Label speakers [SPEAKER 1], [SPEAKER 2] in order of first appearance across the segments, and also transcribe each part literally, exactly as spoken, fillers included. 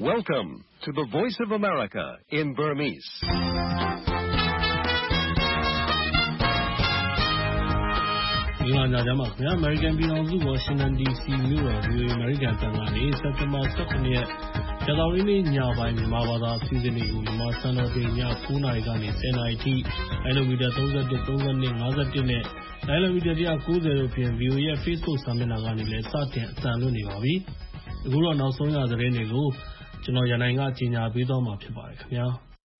[SPEAKER 1] Welcome to the Voice of America in Burmese.
[SPEAKER 2] ။ဒီမှာညမှာခင်ဗျာ American ပြည်ထောင်စု Washington ဒီ စီ မြို့တော် ဗီအိုအေ American တန်ကနေစက်တင်ဘာ ၁၇ ရက်ကြာသပတေးနေ့ညပိုင်းမြန်မာဘာသာအစီအစဉ်တွေကိုမြန်မာစံတော်ချိန်ည ၉ နာရီကနေ ၁၀ နာရီထိလိုင်းမီတာ၃၁ ၃၂ ၅၁ နဲ့လိုင်းမီတာ၁၉၀ တို့ဖြင့် ဗီအိုအေရဲ့ Facebook စာမျက်နှာကနေလည်းစတင်အသံလွှင့်နေပါပြီ။အခုတော့နောက်ဆုံးရသတင်းတွေကိုကျွန်တော်ရန်နိုင်ကကြီးညာပေးသွားမှာဖြစ်ပါတယ်ခင်ဗျာ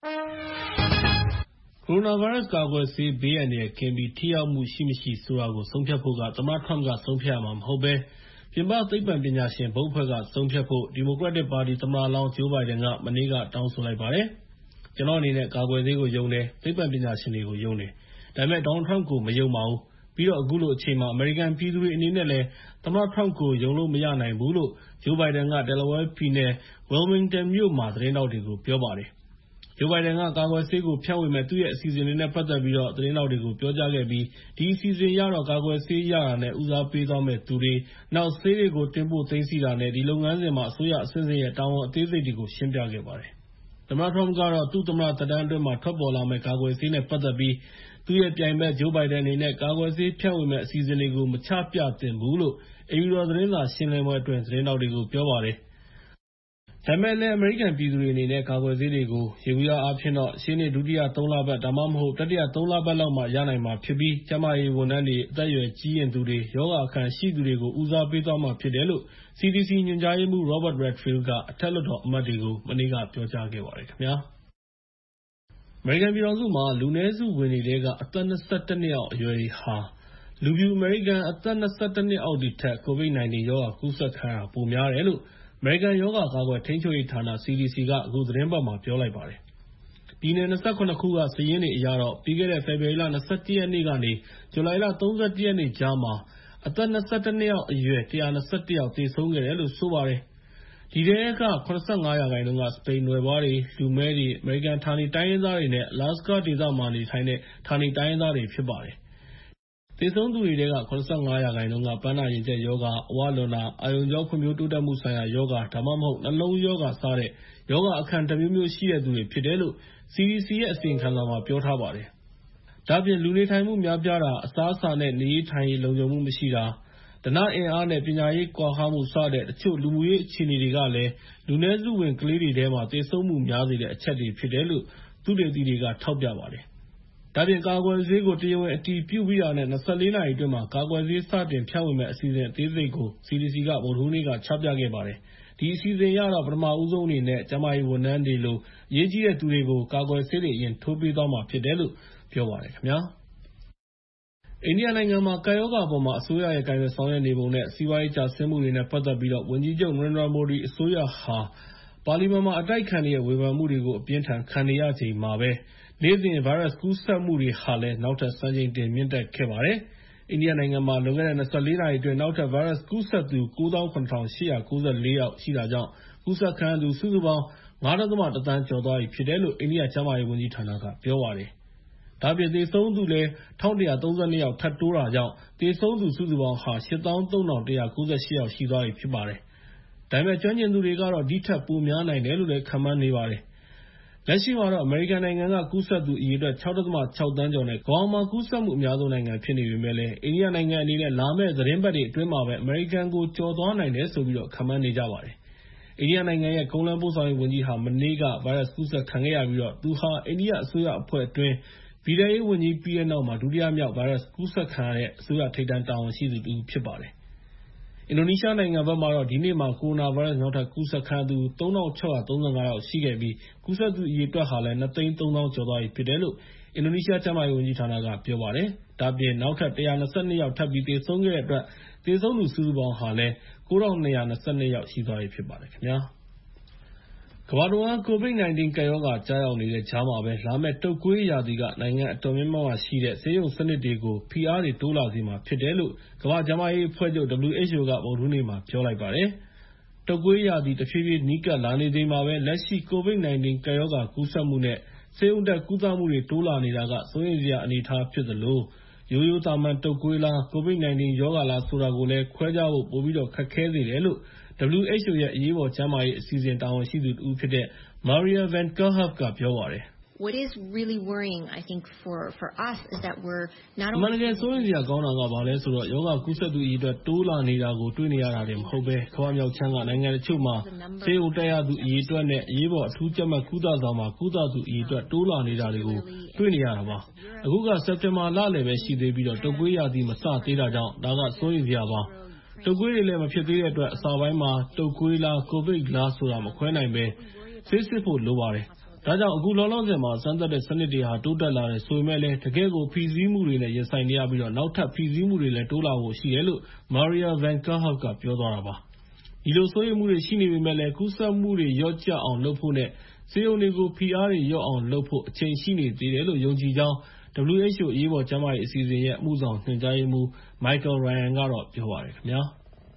[SPEAKER 2] ။ကိုရိုနာဗိုင်းရပ်စ်ကာကွယ်ဆေးဘေးအန္တရာယ်ကင်းပြီးထိရောက်မှုရှိမရှိဆိုတာကိုဆုံးဖြတ်ဖို့ကသမ္မတ Trump ကဆုံးဖြတ်ရမှာမဟုတ်ဘဲပြင်ပသိပ္ပံပညာရှင်ဘုတ်အဖွဲ့ကဆုံးဖြတ်ဖို့ဒီမိုကရက်တစ်ပါတီသမ္မတလောင်း Joe Biden ကမနေ့ကတောင်းဆိုလိုက်ပါတယ်။ကျွန်တော်အနေနဲ့ကာကွယ်ဆေးကိုယုံတယ်သိပ္ပံပညာရှင်တွေကိုယုံတယ်ဒါပေမဲ့ Donald Trump ကိုမယုံပါဘူးပြီးတော့အခုလိုအချိန်မှာ American ပြည်သူတွေအနေနဲ့လည်းသမ္မတ Trump ကိုယုံလို့မရနိုင်ဘူးလို့ Joe Biden က Delaware ပြည်နယ် Wilmington မြို့မှာသတင်းထောက်တွေကိုပြောပါတယ်။ Joe Biden ကကာကွယ်ဆေးကိုဖြန့်ဝေမဲ့သူ့ရဲ့အစီအစဉ်တွေနဲ့ပတ်သက်ပြီးတော့သတင်းထောက်တွေကိုပြောကြားခဲ့ပြီးဒီအစီအစဉ်ရတော့ကာကွယ်ဆေးရတာနဲ့ဦးစားပေးသွားမဲ့သူတွေနောက်ဆေးတွေကိုတင်ပို့သိမ်းဆည်းတာနဲ့ဒီလုပ်ငန်းစဉ်မှာအစိုးရအဆင့်ဆင့်ရဲ့တာဝန်အသေးစိတ်တွေကိုရှင်းပြခဲ့ပါတယ်။သမ္မတ Trump ကတော့သူ့သမ္မတသက်တမ်းအတွင်းမှာထွက်ပေါ်လာမဲ့ကာကွယ်ဆေးနဲ့ပတ်သက်ပြီးသူ့ရဲ့ပြိုင်ဘက် Joe Biden အနေနဲ့ကာကွယ်ဆေးဖြန့်ဝေမဲ့အစီအစဉ်တွေကိုမချပြသင့်ဘူးလို့အိမ်ဖြူတော်သတင်းစာရှင်းလင်းပွဲအတွင်းသတင်းထောက်တွေကိုပြောပါတယ်။ဒါပေမဲ့လည်းအမေရိကန်ပြည်သူတွေအနေနဲ့ကာကွယ်ဆေးတွေကိုယေဘုယျအားဖြင့်တော့ရှင်းနေဒုတိယသုံးလပတ်ဒါမှမဟုတ်တတိယသုံးလပတ်လောက်မှရနိုင်မှာဖြစ်ပြီးကျန်းမာရေးဝန်ထမ်းတွေအသက်အရွယ်ကြီးရင်သူတွေယောဂအခံရှိသူတွေကိုဦးစားပေးသွားမှာဖြစ်တယ်လို့ C D C ညွှန်ကြားရေးမှူး Robert Redfield ကအထက်လွှတ်တော်အမတ်တွေကိုမနေ့ကပြောကြားခဲ့ပါတယ်ခင်ဗျာ။အမေရိကန်ပြည်ထောင်စုမှာလူနည်းစုဝင်တွေထဲကအသက် ၂၁ နှစ်အောက်အရွယ်တွေဟာလူဖြူအမေရိကန်အသက် ၂၁ နှစ်အောက်တွေထက် ကိုဗစ် ၁၉ ရောဂါကူးစက်ခံရတာပိုများတယ်လို့အမေရိကန်ရောဂါကာကွယ်ထိန်းချုပ်ရေးဌာန C D C ကအခုသတင်းပတ်မှာပြောလိုက်ပါတယ်။ပြည်နယ် ၂၇ ခုကစာရင်းတွေအရတော့ပြီးခဲ့တဲ့ဖေဖော်ဝါရီလ ၂၁ ရက်နေ့ကနေဇူလိုင်လ ၃၁ ရက်နေ့ကြားမှာအသက် ၂၁ နှစ်အောက်အရွယ် ၁၂၁ ယောက်သေဆုံးခဲ့တယ်လို့ဆိုပါတယ်။ဒီထဲက ၇၅ ရာခိုင်နှုန်းကစပိန်နွယ်ဖွားတွေလူမည်းတွေအမေရိကန်ဌာနေတိုင်းရင်းသားတွေနဲ့ Alaska ဒေသမှာနေထိုင်တဲ့ဌာနေတိုင်းရင်းသားတွေဖြစ်ပါတယ်။သေဆုံးသူတွေထဲက ၇၅ ရာခိုင်နှုန်းကပန်းနာရင်ကျက်ရောဂါအဝလွန်တာအာရုံကြောဖွံ့ဖြိုးတိုးတက်မှုဆိုင်ရာရောဂါဒါမှမဟုတ်နှလုံးရောဂါစတဲ့ရောဂါအခံတစ်မျိုးမျိုးရှိတဲ့သူတွေဖြစ်တယ်လို့ C D C ရဲ့အစီရင်ခံစာမှာပြောထားပါတယ်။ဒါ့အပြင်လူနေထိုင်မှုများပြားတာအစားအစာနဲ့နေရေးထိုင်ရေးလုံခြုံမှုမရှိတာဓနအင်အားနဲ့ပညာရေးကွာဟမှုစတဲ့တချို့လူမှုရေးအခြေအနေတွေကလည်းလူနည်းစုဝင်ကလေးတွေထဲမှာသေဆုံးမှုများစေတဲ့အချက်တွေဖြစ်တယ်လို့သုတေသီတွေကထောက်ပြပါတယ်။ဒါ့အပြင်ကာကွယ်ဆေးကိုတရားဝင်အတည်ပြုပြီးတာနဲ့၂၄ နာရီအတွင်းမှာကာကွယ်ဆေးစတင်ဖြန့်ဝေမဲ့အစီအစဉ်အသေးစိတ်ကို C D C ကဗုဒ္ဓဟူးနေ့ကချပြခဲ့ပါတယ်။ဒီအစီအစဉ်ရတော့ပထမဦးဆုံးအနေနဲ့ကျန်းမာရေးဝန်ထမ်းတွေလိုအရေးကြီးတဲ့သူတွေကိုကာကွယ်ဆေးတွေအရင်ထိုးပေးသွားမှာဖြစ်တယ်လို့ပြောပါတယ်ခင်ဗျာ။အိန္ဒိယနိုင်ငံမှာကပ်ရောဂါအပေါ်မှာအစိုးရရဲ့ကိုင်တွယ်ဆောင်ရွက်နေပုံနဲ့စီးပွားရေးကျဆင်းမှုတွေနဲ့ပတ်သက်ပြီးဝန်ကြီးချုပ် Narendra Modi အစိုးရဟာပါလီမန်မှာအတိုက်အခံတွေရဲ့ဝေဖန်မှုတွေကိုအပြင်းထန်ခံနေရချိန်မှာပဲနေ့စဉ်ဗိုင်းရပ်စ်ကူးစက်မှုတွေဟာလည်းနောက်ထပ်စံချိန်တင်မြင့်တက်ခဲ့ပါတယ်။အိန္ဒိယနိုင်ငံမှာလွန်ခဲ့တဲ့၂၄ နာရီအတွင်းနောက်ထပ်ဗိုင်းရပ်စ်ကူးစက်သူ ၉သောင်း၇ထောင်၈ရာ၉၄ ယောက်ရှိတာကြောင့်ကူးစက်ခံရသူစုစုပေါင်း ၅.၁ သန်းကျော်သွားပြီဖြစ်တယ်လို့အိန္ဒိယကျန်းမာရေးဝန်ကြီးဌာနကပြောပါတယ်။ဒါ့အပြင်သေဆုံးသူလည်း၁၁၃၂ ယောက်ထပ်တိုးတာကြောင့်သေဆုံးသူစုစုပေါင်းဟာ ၈သောင်း၃ထောင်၁၉၈ ယောက်ရှိသွားပြီဖြစ်ပါတယ်။ဒါပေမဲ့ကျွမ်းကျင်သူတွေကတော့ဒီထက်ပိုများနိုင်တယ်လို့လည်းခန့်မှန်းနေပါတယ်။လက်ရှိမှာတော့အမေရိကန်နိုင်ငံကကူးစက်သူအရေအတွက် ၆.၆ သန်းကျော်နဲ့ကမ္ဘာမှာကူးစက်မှုအများဆုံးနိုင်ငံဖြစ်နေပေမဲ့လည်းအိန္ဒိယနိုင်ငံအနေနဲ့လာမယ့်သီတင်းပတ်တွေအတွင်းမှာပဲအမေရိကန်ကိုကျော်သွားနိုင်တယ်ဆိုပြီးခန့်မှန်းနေကြပါတယ်။အိန္ဒိယနိုင်ငံရဲ့ကုန်းလမ်းပို့ဆောင်ရေးဝန်ကြီးဟာမနေ့ကဗိုင်းရပ်စ်ကူးစက်ခံခဲ့ရပြီးသူဟာအိန္ဒိယအစိုးရအဖွဲ့အတွင်းပြည်ထဲရေးဝန်ကြီးပြီးတဲ့နောက်မှာဒုတိယမြောက်ဗိုင်းရပ်စ်ကူးစက်ခံရတဲ့အစိုးရထိပ်တန်းတာဝန်ရှိသူတစ်ဦးဖြစ်ပါတယ်။အင်ဒိုနီးရှားနိုင်ငံဘက်မှာတော့ဒီနေ့မှာကိုရိုနာဗိုင်းရပ်စ်နောက်ထပ်ကူးစက်ခံရသူ ၃ထောင်၆ရာ၃၅ ယောက်ရှိခဲ့ပြီးကူးစက်သူအရေအတွက်ဟာလည်း ၂ သိန်း ၃ သောင်းကျော်သွားပြီဖြစ်တယ်လို့အင်ဒိုနီးရှားကျန်းမာရေးဝန်ကြီးဌာနကပြောပါတယ်။ဒါ့အပြင်နောက်ထပ် ၁၂၂ ယောက်ထပ်ပြီးသေဆုံးခဲ့တဲ့အတွက်သေဆုံးသူစုစုပေါင်းဟာလည်း ၉ထောင်၂ရာ၂၂ ယောက်ရှိသွားပြီဖြစ်ပါတယ်ခင်ဗျာ။ကမ္ဘာတဝန်းကိုဗစ် ၁၉ ကပ်ရောဂါကျရောက်နေတဲ့ကြားမှာပဲလာမယ့်တုပ်ကွေးရာသီကနိုင်ငံအတော်များများမှာရှိတဲ့ဆေးရုံစနစ်တွေကိုဖိအားတွေတိုးလာစေမှာဖြစ်တယ်လို့ကမ္ဘာ့ကျန်းမာရေးအဖွဲ့ချုပ် W H O ကဗုဒ္ဓဟူးနေ့မှာပြောလိုက်ပါတယ်။တုပ်ကွေးရာသီတဖြည်းဖြည်းနီးကပ်လာနေချိန်မှာပဲလက်ရှိကိုဗစ် ၁၉ ကပ်ရောဂါကူးစက်မှုနဲ့ဆေးရုံတက်ကုသမှုတွေတိုးလာနေတာကစိုးရိမ်စရာအနေအထားဖြစ်သလိုရိုးရိုးသာမန်တုပ်ကွေးလား ကိုဗစ် ၁၉ ရောဂါလားဆိုတာကိုလည်းခွဲခြားဖို့ပိုပြီးတော့ခက်ခဲစေတယ်လို့ ဒဘလျူ အိတ်ချ်အို ရဲ့အရေးပေါ်ကျန်းမာရေးအစီအစဉ်တာဝန်ရှိသူတဦးဖြစ်တဲ့ Maria Van Kerkhove ကပြောပါတယ်။
[SPEAKER 3] What is really worrying, I think, for for us is that we're not only
[SPEAKER 2] အမှန်တကယ်စိုးရိမ်စရာကောင်းတာကဘာလဲဆိုတော့ရောဂါကူးစက်သူအရေအတွက်တိုးလာနေတာကိုတွေ့နေရတာတင်မဟုတ်ပဲကမ္ဘာမြောက်ခြမ်းကနိုင်ငံတချို့မှာဆေးရုံတက်ရသူအရေအတွက်နဲ့အရေးပေါ်အထူးကြပ်မတ်ကုသဆောင်မှာကုသသူအရေအတွက်တိုးလာနေတာတွေကိုတွေ့နေရတာပါ။အခုကစက်တင်ဘာလလယ်ပဲရှိသေးပြီးတော့တုပ်ကွေးရာသီမစသေးတာကြောင့်ဒါကစိုးရိမ်စရာပါ။တုပ်ကွေးတွေလည်းမဖြစ်သေးတဲ့အတွက်အစပိုင်းမှာတုပ်ကွေးလားကိုဗစ်လားဆိုတာမခွဲနိုင်ပဲဆေးစစ်ဖို့လိုပါတယ်။ဒါကြောင့်အခုလောလောဆယ်မှာစမ်းသပ်တဲ့စနစ်တွေဟာတိုးတက်လာတယ်ဆိုပေမဲ့လည်းတကယ်ကိုဖိစီးမှုတွေနဲ့ရင်ဆိုင်နေရပြီးတော့နောက်ထပ်ဖိစီးမှုတွေလည်းတိုးလာဖို့ရှိတယ်လို့ Maria Van Kerkhove ကပြောသွားတာပါ။ဒီလိုစိုးရိမ်မှုတွေရှိနေပေမဲ့လည်းကူးစက်မှုတွေလျော့ကျအောင်လုပ်ဖို့နဲ့ဆေးရုံတွေကိုဖိအားတွေလျော့အောင်လုပ်ဖို့အချိန်ရှိနေသေးတယ်လို့ယုံကြည်ကြောင်း ဒဘလျူ အိတ်ချ်အို အရေးပေါ်ကျန်းမာရေးအစီအစဉ်ရဲ့အမှုဆောင်ညွှန်ကြားရေးမှူး Michael Ryan ကတော့ပြောပါတယ်ခင်ဗျာ။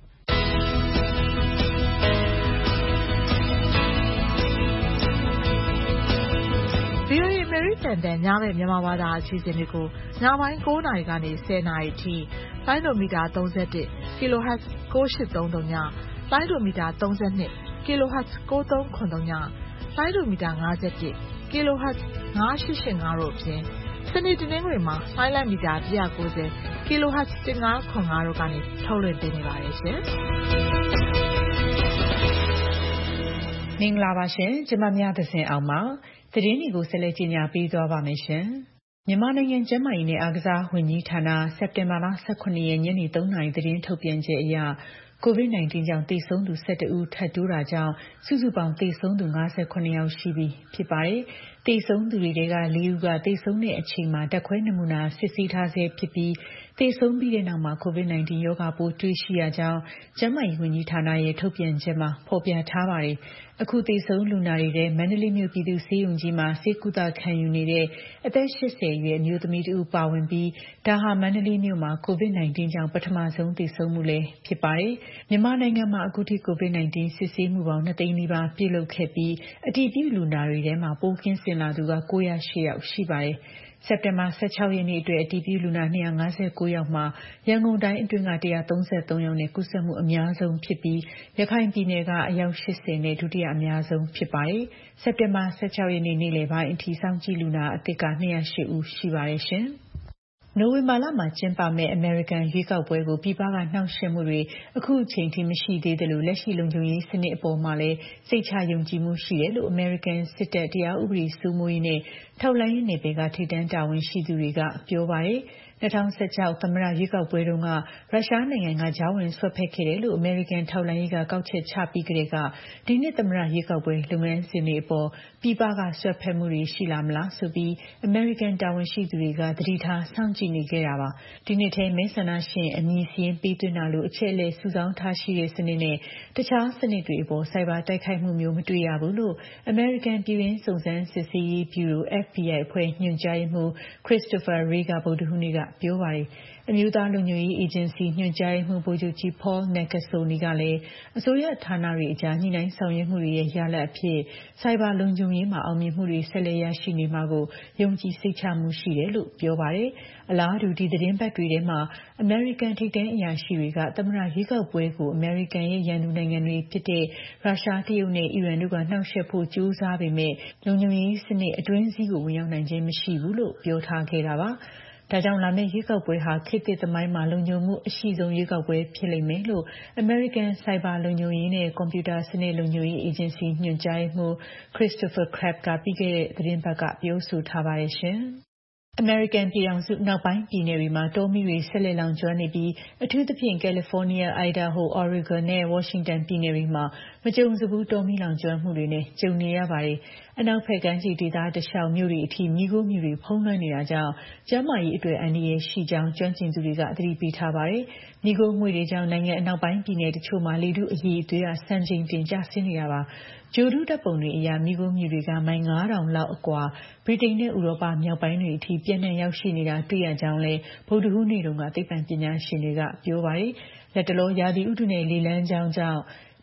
[SPEAKER 4] ဗွီအိုအေ အမေရိကန်အသံညဘက်မြန်မာဘာသာအစီအစဉ်တွေကိုညပိုင်း ၉ နာရီကနေ ၁၀ နာရီအထိလိုင်းဒိုမီတာ ၃၁ kHz ၉၈၃၃ညလိုင်းဒိုမီတာ ၃၂ kHz ၉၃၇၃ညလိုင်းဒိုမီတာ ၅၁ kHz ၅၈၈၅တို့အပြင်စနေတနင်္ဂနွေမှာလိုင်းလမီတာ၁၉၀ kHz ၁၅၇၅တို့ကနေထုတ်လွှင့်ပေးနေပါတယ်ရှင်။မင်္ဂလာပါရှင်ကျမများသဇင်အောင်ပါသတင်းတွေကိုဆက်လက်ကြီးညာပေးသွားပါမယ်ရှင်မြန်မာနိုင်ငံကျန်းမာရေးနဲ့အားကစားဝန်ကြီးဌာနစက်တင်ဘာလ၁၇ရက်ညနေ၃နာရီသတင်းထုတ်ပြန်ချက်အရကိုဗစ် ၁၉ ကြောင့်သေဆုံးသူ၁၁ဦးထပ်တိုးတာကြောင့်စုစုပေါင်းသေဆုံးသူ၅၇ယောက်ရှိပြီဖြစ်ပါတယ်။သေဆုံးသူတွေထဲက၄ဦးကသေဆုံးတဲ့အချိန်မှာဓာတ်ခွဲနမူနာစစ်ဆေးထားဆဲဖြစ်ပြီးသေဆုံးပြီးတဲ့နောက်မှာကိုဗစ် ၁၉ ရောဂါပိုးတွေ့ရှိရကြောင်းကျန်းမာရေးဝန်ကြီးဌာနရဲ့ထုတ်ပြန်ချက်မှာဖော်ပြထားပါတယ်။အခုသေဆုံးလူနာတွေထဲမန္တလေးမြို့ပြည်သူ့ဆေးရုံကြီးမှာဆေးကုသခံယူနေတဲ့အသက်၈၀အရွယ်အမျိုးသမီးတဦးပါဝင်ပြီးဒါဟာမန္တလေးမြို့မှာကိုဗစ် ၁၉ ကြောင့်ပထမဆုံးသေဆုံးမှုလည်းဖြစ်ပါတယ်။မြန်မာနိုင်ငံမှာအခုထိကိုဗစ် ၁၉ စစ်ဆေးမှုပေါင်း၂သိန်းနီးပါးပြုလုပ်ခဲ့ပြီးအတည်ပြုလူနာတွေထဲမှာပိုးကင်းစင်လာသူက၉၀၈ယောက်ရှိပါတယ်။စက်တင်ဘာ၁၆ရက်နေ့အတွက်အတည်ပြုလူနာ၂၅၉ယောက်မှာရန်ကုန်တိုင်းအတွင်းက၁၃၃ယောက်နဲ့ကူးစက်မှုအများဆုံးဖြစ်ပြီးရခိုင်ပြည်နယ်ကအယောက်၈၀နဲ့ဒုတိယအများဆုံးဖြစ်ပါတယ်။စက်တင်ဘာ၁၆ရက်နေ့နေ့လယ်ပိုင်းအထိစောင့်ကြည့်လူနာအသစ်က၂၀၈ဦးရှိပါတယ်ရှင်။နိုဝင်ဘာလမှာကျင်းပမယ့်အမေရိကန်ရွေးကောက်ပွဲကိုပြည်ပကနှောင့်ယှက်မှုတွေအခုအချိန်ထိမရှိသေးသလိုလက်ရှိလုံခြုံရေးစနစ်အပေါ်မှာလည်းစိတ်ချယုံကြည်မှုရှိတယ်လို့အမေရိကန်စစ်တပ်တရားဥပဒေစိုးမိုးရေးနဲ့ထောက်လှမ်းရေးနယ်ပယ်ကထိပ်တန်းတာဝန်ရှိသူတွေကပြောပါတယ်။၂၀၁၆သမ္မတရွေးကောက်ပွဲတုန်းကရုရှားနိုင်ငံကကြားဝင်ဆွတ်ဖက်ခဲ့တယ်လို့အမေရိကန်ထောက်လှမ်းရေးကကောက်ချက်ချပြီးကတည်းကဒီနှစ်သမ္မတရွေးကောက်ပွဲလုပ်ငန်းစဉ်တွေအပေါ်ပြည်ပကဆွတ်ဖက်မှုတွေရှိလာမလားဆိုပြီးအမေရိကန်တာဝန်ရှိသူတွေကသတိထားစောင့်ကြည့်နေခဲ့တာပါဒီနှစ်ထဲမဲဆန္ဒရှင်အမည်စာရင်းပေးသွင်းတာလို့အချက်အလက်စုဆောင်းထားရှိတဲ့စနစ်နဲ့တခြားစနစ်တွေအပေါ်စိုက်ဘာတိုက်ခိုက်မှုမျိုးမတွေ့ရဘူးလို့အမေရိကန်ပြည်တွင်းစုံစမ်းစစ်ဆေးရေးဗျူရို F B I အဖွဲ့ညွှန်ကြားရေးမှူး Christopher Wray ကဗုဒ္ဓဟူးနေ့ကပြောပါတယ်အမျိုးသားလုံခြုံရေးအေဂျင်စီညွှန်ကြားရေးမှူးဗိုလ်ချုပ်ကြီး Paul Nakasone ကလည်းအစိုးရဌာနတွေအကြားညှိနှိုင်းဆောင်ရွက်မှုတွေရဲ့ရလဒ်အဖြစ်စိုက်ဘာလုံခြုံရေးမှာအောင်မြင်မှုတွေဆက်လက်ရရှိနေမှာကိုယုံကြည်စိတ်ချမှုရှိတယ်လို့ပြောပါတယ်အလားတူဒီသတင်းပတ်တွေထဲမှာအမေရိကန်ထိပ်တန်းအရာရှိတွေကသမ္မတရွေးကောက်ပွဲကိုအမေရိကန်ရဲ့ရန်သူနိုင်ငံတွေဖြစ်တဲ့ရုရှားတရုတ်နဲ့အီရန်တို့ကနှောက်ယှက်ဖို့ကြိုးစားပေမဲ့လုံခြုံရေးစနစ်အတွင်းစည်းကိုဝင်ရောက်နိုင်ခြင်းမရှိဘူးလို့ပြောထားခဲ့တာပါဒါကြောင့်လာမယ့်ရွေးကောက်ပွဲဟာခေတ်သစ်သမိုင်းမှာလုံခြုံမှုအရှိဆုံးရွေးကောက်ပွဲဖြစ်လိမ့်မယ်လို့ American Cyber လုံခြုံရေးနဲ့ကွန်ပျူတာစနစ်လုံခြုံရေးအေဂျင်စီညွှန်ကြားရေးမှူး Christopher Crabb ကပြီးခဲ့တဲ့သတင်းပတ်ကပြောဆိုထားပါတယ်ရှင်။အမေရိကန်ပြည်ထောင်စုနောက်ပိုင်းပြည်နယ်တွေမှာတောမီးတွေဆက်လက်လောင်ကျွမ်းနေပြီးအထူးသဖြင့်ကယ်လီဖိုးနီးယား Idaho, Oregon နဲ့ Washington ပြည်နယ်တွေမှာမကြုံစဘူးတောမီးလောင်ကျွမ်းမှုတွေနဲ့ကြုံနေရပါတယ်။အနောက်ဘက်ကမ်းခြေဒေသတလျှောက်မြို့တွေအထိမီးခိုးမြူတွေဖုံးလွှမ်းနေတာကြောင့်ကျန်းမာရေးအတွက်အန္တရာယ်ရှိကြောင်းကျွမ်းကျင်သူတွေကသတိပေးထားပါတယ်။မီးခိုးငွေ့တွေကြောင့်နိုင်ငံအနောက်ပိုင်းပြည်နယ်တချို့မှာလေထုအရည်အသွေးကစံချိန်တင်ကျဆင်းနေတာပါ။ဂျိုဒူးဓာတ်ပုံတွေအရမီးခိုးမြူတွေကမိုင်ငါးထောင်လောက်အကွာဗြိတိန်နဲ့ဥရောပမြောက်ပိုင်းတွေအထိပြန့်နှံ့ရောက်ရှိနေတာတွေ့ရကြောင်းလည်းဗုဒ္ဓဟူးနေ့တုန်းကသိပ္ပံပညာရှင်တွေကပြောပါတယ်။လက်တလောရာသီဥတုနဲ့လေလမ်းကြောင်းကြောင့်န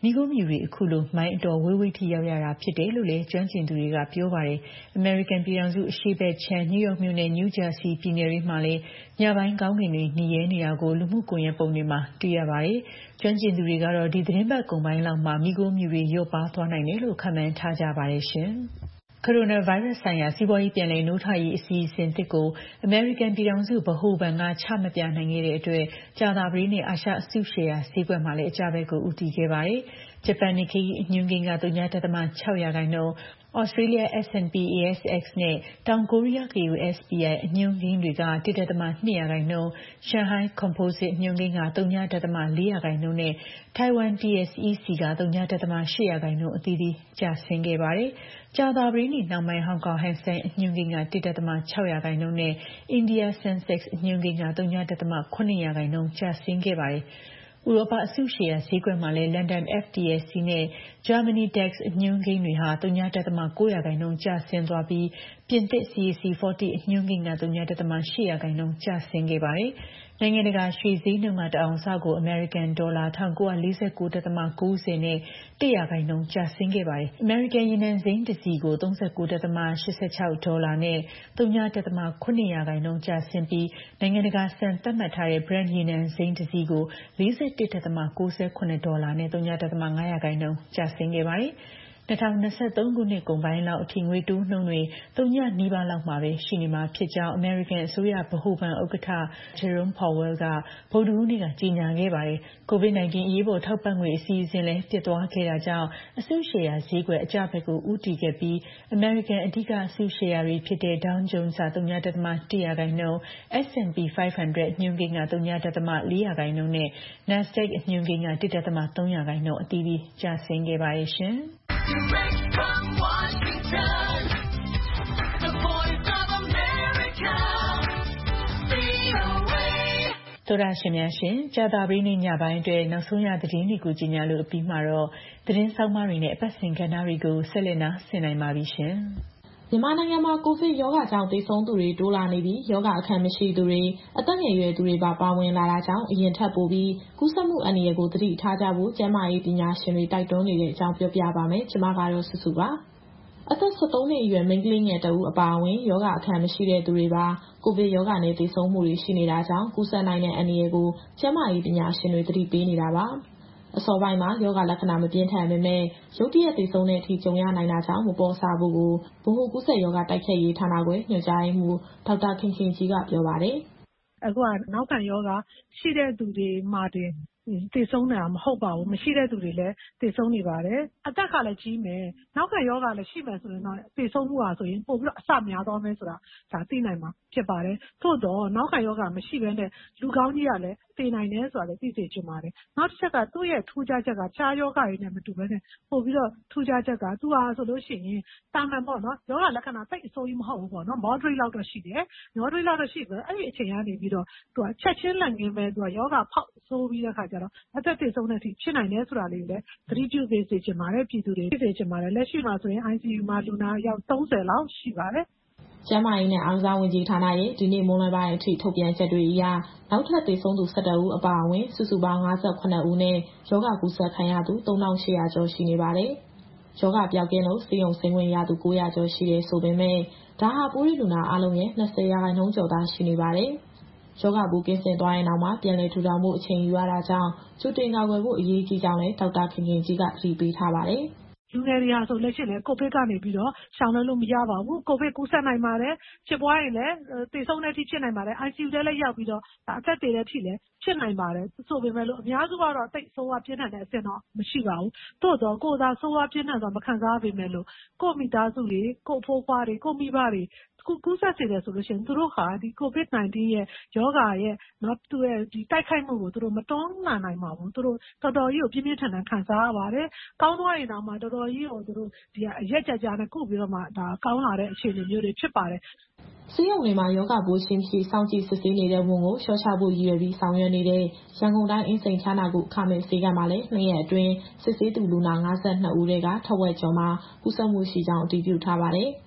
[SPEAKER 4] မိခိုးမြူတွေအခုလိုမိုင်းအတော်ဝေးဝေးထိရောက်ရတာဖြစ်တယ်လို့လည်းကျွမ်းကျင်သူတွေကပြောပါတယ်။ American ပြည်ထောင်စုအရှေ့ဘက်ခြမ်းနယူးယောက်မြို့နဲ့ New Jersey ပြည်နယ်တွေမှာလည်းညပိုင်းကောင်းကင်တွေနှီးရဲနေတာကိုလူမှုကွန်ရက်ပုံတွေမှာတွေ့ရပါတယ်။ကျွမ်းကျင်သူတွေကတော့ဒီသတင်းပတ်ကုန်ပိုင်းလောက်မှာမိခိုးမြူတွေလျော့ပါးသွားနိုင်တယ်လို့ခန့်မှန်းထားကြပါတယ်ရှင်။ ကိုရိုနာဗိုင်းရပ်စ်ဆိုင်ရာစီးပွားရေးပြန်လည်နိုးထရေးအစီအစဉ်သစ်ကိုအမေရိကန်ပြည်ထောင်စုဗဟိုဘဏ်ကချမပြနိုင်ခဲ့တဲ့အတွက်ကြာသပတေးနေ့အာရှအစုရှယ်ယာဈေးကွက်မှာလည်းအကျဘက်ကိုဦးတည်ခဲ့ပါတယ်။ဂျပန်နစ်ခေအညွှန်းကိန်းက ဝ.၆ ရာခိုင်နှုန်း၊ ဩစတြေးလျ S and P A S X နဲ့တောင်ကိုရီးယား K U S P I အညွှန်းကိန်းတွေက ၁.၂ ရာခိုင်နှုန်း၊ ရှန်ဟိုင်း Composite အညွှန်းကိန်းက ဝ.၄ ရာခိုင်နှုန်းနဲ့ထိုင်ဝမ် T S E C က ဝ.၈ ရာခိုင်နှုန်းအသီးသီးကျဆင်းခဲ့ပါတယ်။ကြာသပတေးနေ့နှောင်းပိုင်းဟောင်ကောင် Hang Seng အညွှန်းကိန်းက ၁.၆ ရာခိုင်နှုန်းနဲ့အိန္ဒိယ Sensex အညွှန်းကိန်းက ဝ.၇ ရာခိုင်နှုန်းကျဆင်းခဲ့ပါတယ်။ဥရောပအစုရှယ်ယာဈေးကွက်မှာလည်းလန်ဒန် F T S E နဲ့ဂျာမနီ DAX အညွှန်းကိန်းတွေဟာ ဝ.၉ ရာခိုင်နှုန်းကျဆင်းသွားပြီးပြင်သစ် C A C 四十 အညွှန်းကိန်းက ဝ.၈ ရာခိုင်နှုန်းကျဆင်းခဲ့ပါတယ်။နိုင်ငံတကာရွှေဈေးနှုန်းကတအောင်စကိုအမေရိကန်ဒေါ်လာ ၁၉၄၉.၉၀ နဲ့၁ ရာခိုင်နှုန်းကျဆင်းခဲ့ပါတယ်။အမေရိကန်ရေနံစိမ်းတစ်စည်ကို ၃၉.၈၆ ဒေါ်လာနဲ့ ဝ.၇ ရာခိုင်နှုန်းကျဆင်းပြီးနိုင်ငံတကာစံသတ်မှတ်ထားတဲ့ Brent ရေနံစိမ်းတစ်စည်ကို ၄၁.၉၇ ဒေါ်လာနဲ့ ဝ.၅ ရာခိုင်နှုန်းကျဆင်းခဲ့ပါတယ်။၂၀၂၃ ခုနှစ်ကုန်ပိုင်းလောက်အထိငွေတိုးနှုန်းတွေသုညနီးပါးလောက်မှာပဲရှိနေမှာဖြစ်ကြောင်းအမေရိကန်အစိုးရဗဟိုဘဏ်ဥက္ကဋ္ဌ Jerome Powell ကဗုဒ္ဓဟူးနေ့ကကြေညာခဲ့ပါတယ်။ ကိုဗစ် ၁၉ အရေးပေါ်ထောက်ပံ့ငွေအစီအစဉ်လည်းပျက်သွားခဲ့တာကြောင့်အစုရှယ်ယာဈေးကွက်အကျဘက်ကိုဦးတည်ခဲ့ပြီးအမေရိကန်အဓိကအစုရှယ်ယာတွေဖြစ်တဲ့ Dow Jones က ဝ.၁ ရာခိုင်နှုန်း၊ S and P ၅၀၀ အညွှန်းကိန်းက ဝ.၄ ရာခိုင်နှုန်းနဲ့ NASDAQ အညွှန်းကိန်းက ၁.၃ ရာခိုင်နှုန်းအသီးသီးကျဆင်းခဲ့ပါတယ်ရှင်။
[SPEAKER 5] Direct from Washington, the voice of America, V O A
[SPEAKER 4] သောတာရှင်များရှင်ကြာသပတေးနေ့ညပိုင်းအတွက်နောက်ဆုံးရသတင်းတွေကိုကြီးညာလို့အပြီးမှာတော့သတင်းဆောင်မတွေနဲ့အပတ်စဉ်ကဏ္ဍတွေကိုဆက်လက်နားဆင်နိုင်ပါပြီရှင်
[SPEAKER 6] ။မြန်မာနိုင်ငံမှာကိုဗစ်ရောဂါကြောင့်သေဆုံးသူတွေတိုးလာနေပြီးရောဂါအခံမရှိသူတွေအသက်ငယ်ရွယ်သူတွေပါပါဝင်လာတာကြောင့်အရင်ထက်ပိုပြီးကူးစက်မှုအန္တရာယ်ကိုသတိထားကြဖို့ကျန်းမာရေးပညာရှင်တွေတိုက်တွန်းနေတဲ့အကြောင်းပြောပြပါမယ်။ကျွန်မကတော့စုစုပါ။အသက် ၁၃ နှစ်အရွယ်မိန်းကလေးငယ်တဦးအပါအဝင်ရောဂါအခံမရှိတဲ့သူတွေပါကိုဗစ်ရောဂါနဲ့သေဆုံးမှုတွေရှိနေတာကြောင့်ကူးစက်နိုင်တဲ့အန္တရာယ်ကိုကျန်းမာရေးပညာရှင်တွေသတိပေးနေတာပါ။အစောပိုင်းမှာရောဂါလက္ခဏာမပြင်းထန်ပေမဲ့ရုတ်တရက်သေဆုံးတဲ့အထိကြုံရနိုင်တာကြောင့်မပေါ်ဆဖို့ကိုဗဟိုကူးစက်ရောဂါတိုက်ဖျက်ရေးဌာနခွဲညွှန်ကြားရေးမှူးဒေါက်တာခင်ခင်ကြီးကပြောပါတယ်
[SPEAKER 7] ။အခုကနောက်ခံရောဂါရှိတဲ့သူတွေမှာတင်သေဆုံးနေတာမဟုတ်ပါဘူးမရှိတဲ့သူတွေလည်းသေဆုံးနေပါတယ်အသက်ကလည်းကြီးမယ်နောက်ခံရောဂါလည်းရှိမယ်ဆိုရင်တော့သေဆုံးမှုဟာဆိုရင်ပို့ပြီးတော့အဆများသွားမယ်ဆိုတာဒါသိနိုင်မှာဖြစ်ပါတယ်ထို့တော့နောက်ခံရောဂါမရှိဘဲနဲ့လူကောင်းကြီးကလည်းသေနိုင်တယ်ဆိုတာလည်းသိစေချင်ပါတယ်နောက်တစ်ချက်ကသူ့ရဲ့ထူးခြားချက်ကခြားယောဂါတွေနဲ့မတူဘဲနဲ့ပို့ပြီးတော့ထူးခြားချက်ကသူဟာဆိုလို့ရှိရင်တာမန်ပေါ့နော်ယောဂါလက္ခဏာတိတ်အဆိုးကြီးမဟုတ်ဘူးပေါ့နော် moderate လောက်တော့ရှိတယ် moderate လောက်တော့ရှိတယ်အဲ့ဒီအချိန်ကနေပြီးတော့သူကချက်ချင်းလက်ငင်းပဲသူကယောဂါဖောက်ဆိုးပြီးတဲ့ခါကျတော့အသက်သေဆုံးတဲ့အထိဖြစ်နိုင်တယ်ဆိုတာလေးလည်းသတိပြုပေးစေချင်ပါတယ်ပြည်သူတွေသိစေချင်ပါတယ်လက်ရှိမှာဆိုရင် I C U မှာလူနာရောက်သုံးဆယ်လောက်ရှိပါတယ်
[SPEAKER 6] ကျန်းမာရေးနဲ့အားကစားဝန်ကြီးဌာနရဲ့ဒီနေ့မွန်းလွဲပိုင်းအထိထုတ်ပြန်ချက်တွေအရနောက်ထပ်သေဆုံးသူ၁၁ဦးအပါအဝင်စုစုပေါင်း၅၇ဦးနဲ့ရောဂါကူးစက်ခံရသူ၃၈၀၀ကျော်ရှိနေပါတယ်။ရောဂါပျောက်ကင်းလို့ဆေးရုံဆင်းခွင့်ရသူ၉၀၀ကျော်ရှိတယ်ဆိုပေမဲ့ဒါဟာပိုးတွေ့လူနာအလုံးရဲ့၂၀ရာခိုင်နှုန်းကျော်သာရှိနေပါတယ်။ရောဂါပိုးကင်းစင်သွားရင်နောက်မှပြန်လည်ထူထောင်မှုအချိန်ယူရတာကြောင့်ကြိုတင်ကာကွယ်ဖို့အရေးကြီးကြောင်းလည်းဒေါက်တာခင်ခင်ကြီးကသတိပေးထားပါတယ်။
[SPEAKER 7] လူငယ်တွေဟာဆိုလို့ရှိရင်လည်းကိုဗစ်ကနေပြီးတော့ရှောင်လွှဲလို့မရပါဘူးကိုဗစ်ကူးစက်နိုင်ပါတယ်ဖြစ်ပွားရင်လည်းသေဆုံးတဲ့အထိဖြစ်နိုင်ပါတယ် I C U ထဲလည်းရောက်ပြီးတော့အသက်သေတဲ့အထိလည်းဖြစ်နိုင်ပါတယ်ဆိုပေမဲ့လို့အများစုကတော့တိတ်ဆိုးဝါးပြင်းထန်တဲ့အဆင့်တော့မရှိပါဘူးသို့တော့ကိုယ်သာဆိုးဝါးပြင်းထန်စွာမခံစားပေမဲ့လို့ကိုယ့်မိသားစုတွေကိုယ့်ဖိုးဖွားတွေကိုယ့်မိဘတွေကူးစက်စေတယ်ဆိုလို့ရှိရင်သူတို့ဟာဒီကိုဗစ်၁၉ရဲ့ယောဂါရဲ့နော်သူရဲ့ဒီတိုက်ခိုက်မှုကိုသူတို့မတွန်းလှန်နိုင်ပါဘူးသူတို့တော်တော်ကြီးကိုပြင်းပြင်းထန်ထန်ခံစားရပါတယ်ကောင်းသွားရင်တော့မှတော်တော်ကြီးကိုသူတို့ဒီအရက်ကြကြနဲ့ကုပြီးတော့မှဒါကောင်းလာတဲ့အခြေအနေမျိုးတွေဖြစ်ပါတယ်
[SPEAKER 6] ဆေးရုံတွေမှာယောဂပိုးရှိမရှိစောင့်ကြည့်စစ်ဆေးနေတဲ့ဝန်ကိုလျှော့ချဖို့ရည်ရွယ်ပြီးဆောင်ရွက်နေတဲ့ရန်ကုန်တိုင်းအင်းစိန်ချာနာကုအခမဲ့ဆေးကမ်းမှာလည်းနှစ်ရက်အတွင်းစစ်ဆေးသူလူနာ၅၂ဦးထဲကထက်ဝက်ကျော်မှာကူးစက်မှုရှိကြောင်းအတည်ပြုထားပါတယ်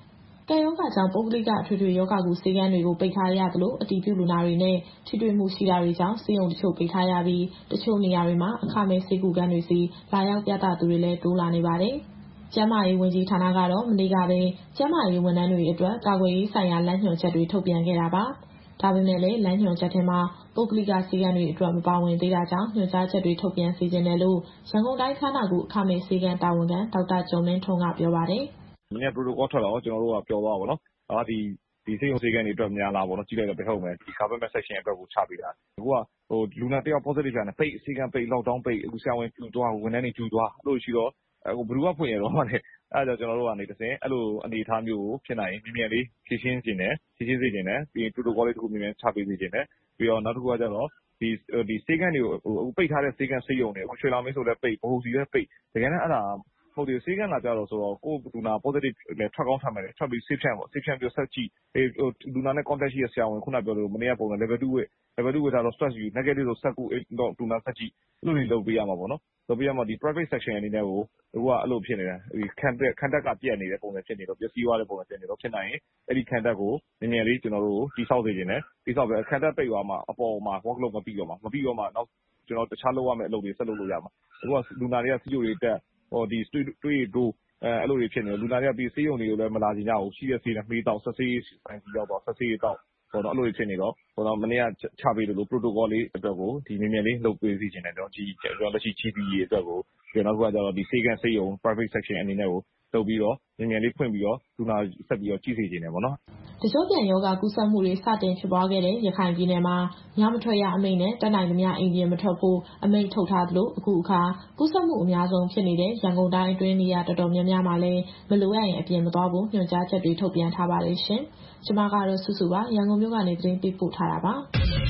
[SPEAKER 6] ကပ်ရောဂါကြောင့်ပုဂ္ဂလိကအထွေထွေရောဂါကုဆေးခန်းတွေကိုပိတ်ထားရသလိုအတည်ပြုလူနာတွေနဲ့ထိတွေ့မှုရှိတာတွေကြောင့်ဆေးရုံတချို့ပိတ်ထားရပြီးတချို့နေရာတွေမှာအခမဲ့ဆေးကုခန်းတွေစီလာရောက်ပြသသူတွေလည်းတိုးလာနေပါတယ်။ကျန်းမာရေးဝန်ကြီးဌာနကတော့မနေ့ကပဲကျန်းမာရေးဝန်ထမ်းတွေအတွက်ကာကွယ်ရေးဆိုင်ရာလမ်းညွှန်ချက်တွေထုတ်ပြန်ခဲ့တာပါ။ဒါပေမဲ့လည်းလမ်းညွှန်ချက်ထဲမှာပုဂ္ဂလိကဆေးခန်းတွေအတွက်မပါဝင်သေးတာကြောင့်ညွှန်ကြားချက်တွေထုတ်ပြန်စီစဉ်တယ်လို့ရန်ကုန်တိုင်းခန္ဓာကိုယ်အခမဲ့ဆေးခန်းတာဝန်ခံဒေါက်တာကျော်မင်းထွန်းကပြောပါတယ်
[SPEAKER 8] ။မနေ့က protocol ထွက်လာတော့ကျွန်တော်တို့ကပျော်သွားပါတော့။အာဒီဒီဆေးရုံဆေးခန်းတွေအတွက်များလာပေါ့နော်။ကြည့်လိုက်တော့ဘယ်ဟုတ်မယ်ဒီ government section အတွက်ကိုချပေးတာ။အခုကဟိုလူနာတယောက် positive ပြန်တယ်ပိတ်ဆေးခန်းပိတ် lockdown ပိတ်အခုဆရာဝန်ကျူသွားဝန်ထမ်းတွေကျူသွားလို့ရှိတော့အခုဘယ်သူကဖွင့်ရတော့မှလည်းအဲဒါကြောင့်ကျွန်တော်တို့ကနေတစ်ဆင့်အဲ့လိုအနေအထားမျိုးကိုဖြစ်နိုင်ရင်မြင်မြန်လေးဖြည့်ရှင်းခြင်းနဲ့ဖြည့်ရှင်းစေခြင်းနဲ့ပြီးရင် protocol လေးတစ်ခုမြင်မြန်ချပေးစေခြင်းနဲ့ပြီးတော့နောက်တစ်ခုကကျတော့ဒီဒီဆေးခန်းတွေကိုအခုပိတ်ထားတဲ့ဆေးခန်းဆေးရုံတွေအခုရွှေလောင်မင်းဆိုလည်းပိတ်ဘိုးစီလည်းပိတ်တကယ်နဲ့အဲ့ဒါဟုတ်တယ်ဆေးခန်းလာကြတော့ဆိုတော့ကိုယ်လူနာ positive လည်းထွက်ကောင်းထွက်မယ်ထွက်ပြီးဆေးဖြန့်ပေါ့ဆေးဖြန့်ပြီးဆက်ကြည့်အေးဟိုလူနာနဲ့ contact ရှိရဆရာဝန်ခုနပြောလို့မနေ့ကပုံစံ level 2 level 2 ကိုဒါတော့ stress ယူ negative ဆိုဆက်ကူတော့လူနာဆက်ကြည့်အဲ့လိုတွေလုပ်ပေးရမှာပေါ့နော်လုပ်ပေးရမှာဒီ private section အနေနဲ့ကိုဟိုကအဲ့လိုဖြစ်နေတာဒီခံတက်ခံတက်ကပြက်နေတဲ့ပုံစံဖြစ်နေတော့ပျက်စီးသွားတဲ့ပုံစံဖြစ်နေတော့ဖြစ်နိုင်ရင်အဲ့ဒီခံတက်ကိုနည်းနည်းလေးကျွန်တော်တို့တိဆောက်စေခြင်းနဲ့တိဆောက်ပဲခံတက်ပိတ်သွားမှာအပေါ်မှာ work load မပြီးတော့မှာမပြီးတော့မှာနောက်ကျွန်တော်တခြားလုပ်ရမယ့်အလုပ်တွေဆက်လုပ်လို့ရမှာအခုကလူနာတွေကစီယိုတွေတက်ဟိုဒီတွေးတို့အဲအဲ့လိုတွေဖြစ်နေလူနာတွေကပြီးဆေးရုံတွေကိုလည်းမလာကြကြဘူးရှိတဲ့ဆေးနဲ့မေးတော့ဆက်ဆေးဆိုင်ကြီးရောက်တော့ဆက်ဆေးတော့ဟိုတော့အဲ့လိုတွေဖြစ်နေတော့ဟိုတော့မနေ့ကချပေးလို့ protocol လေးအတွက်ကိုဒီနည်းနည်းလေးလုပ်ပေးစီခြင်းနဲ့တော့ဒီကျွန်တော်လက်ရှိ G P A အတွက်ကိုကျွန်တော်ကကြတော့ဒီဆေးကန်ဆေးရုံ private section အနေနဲ့ကိုလုပ်ပြီးတော့နည်းနည်းလေးဖွင့်ပြီးတော့လူနာဆက်ပြီးတော့ကြည့်စေခြင်းနဲ့ပေါ့နော်
[SPEAKER 6] တချို့ပြန်ယောဂကူးစက်မှုတွေစတင်ဖြစ်ပွားခဲ့တဲ့ရခိုင်ပြည်နယ်မှာညမထွက်ရအမိန့်နဲ့တက်နိုင်သမျှအိမ်ပြင်မထွက်ဖို့အမိန့်ထုတ်ထားသလိုအခုအခါကူးစက်မှုအများဆုံးဖြစ်နေတဲ့ရန်ကုန်တိုင်းအတွင်းနေရာတော်တော်များများမှာလည်းမလိုအပ်ရင်အပြင်မသွားဖို့ညွှန်ကြားချက်တွေထုတ်ပြန်ထားပါတယ်ရှင်။ကျွန်မကတော့စုစုပါရန်ကုန်မြို့ကနေသတင်းပေးပို့ထားတာပါ။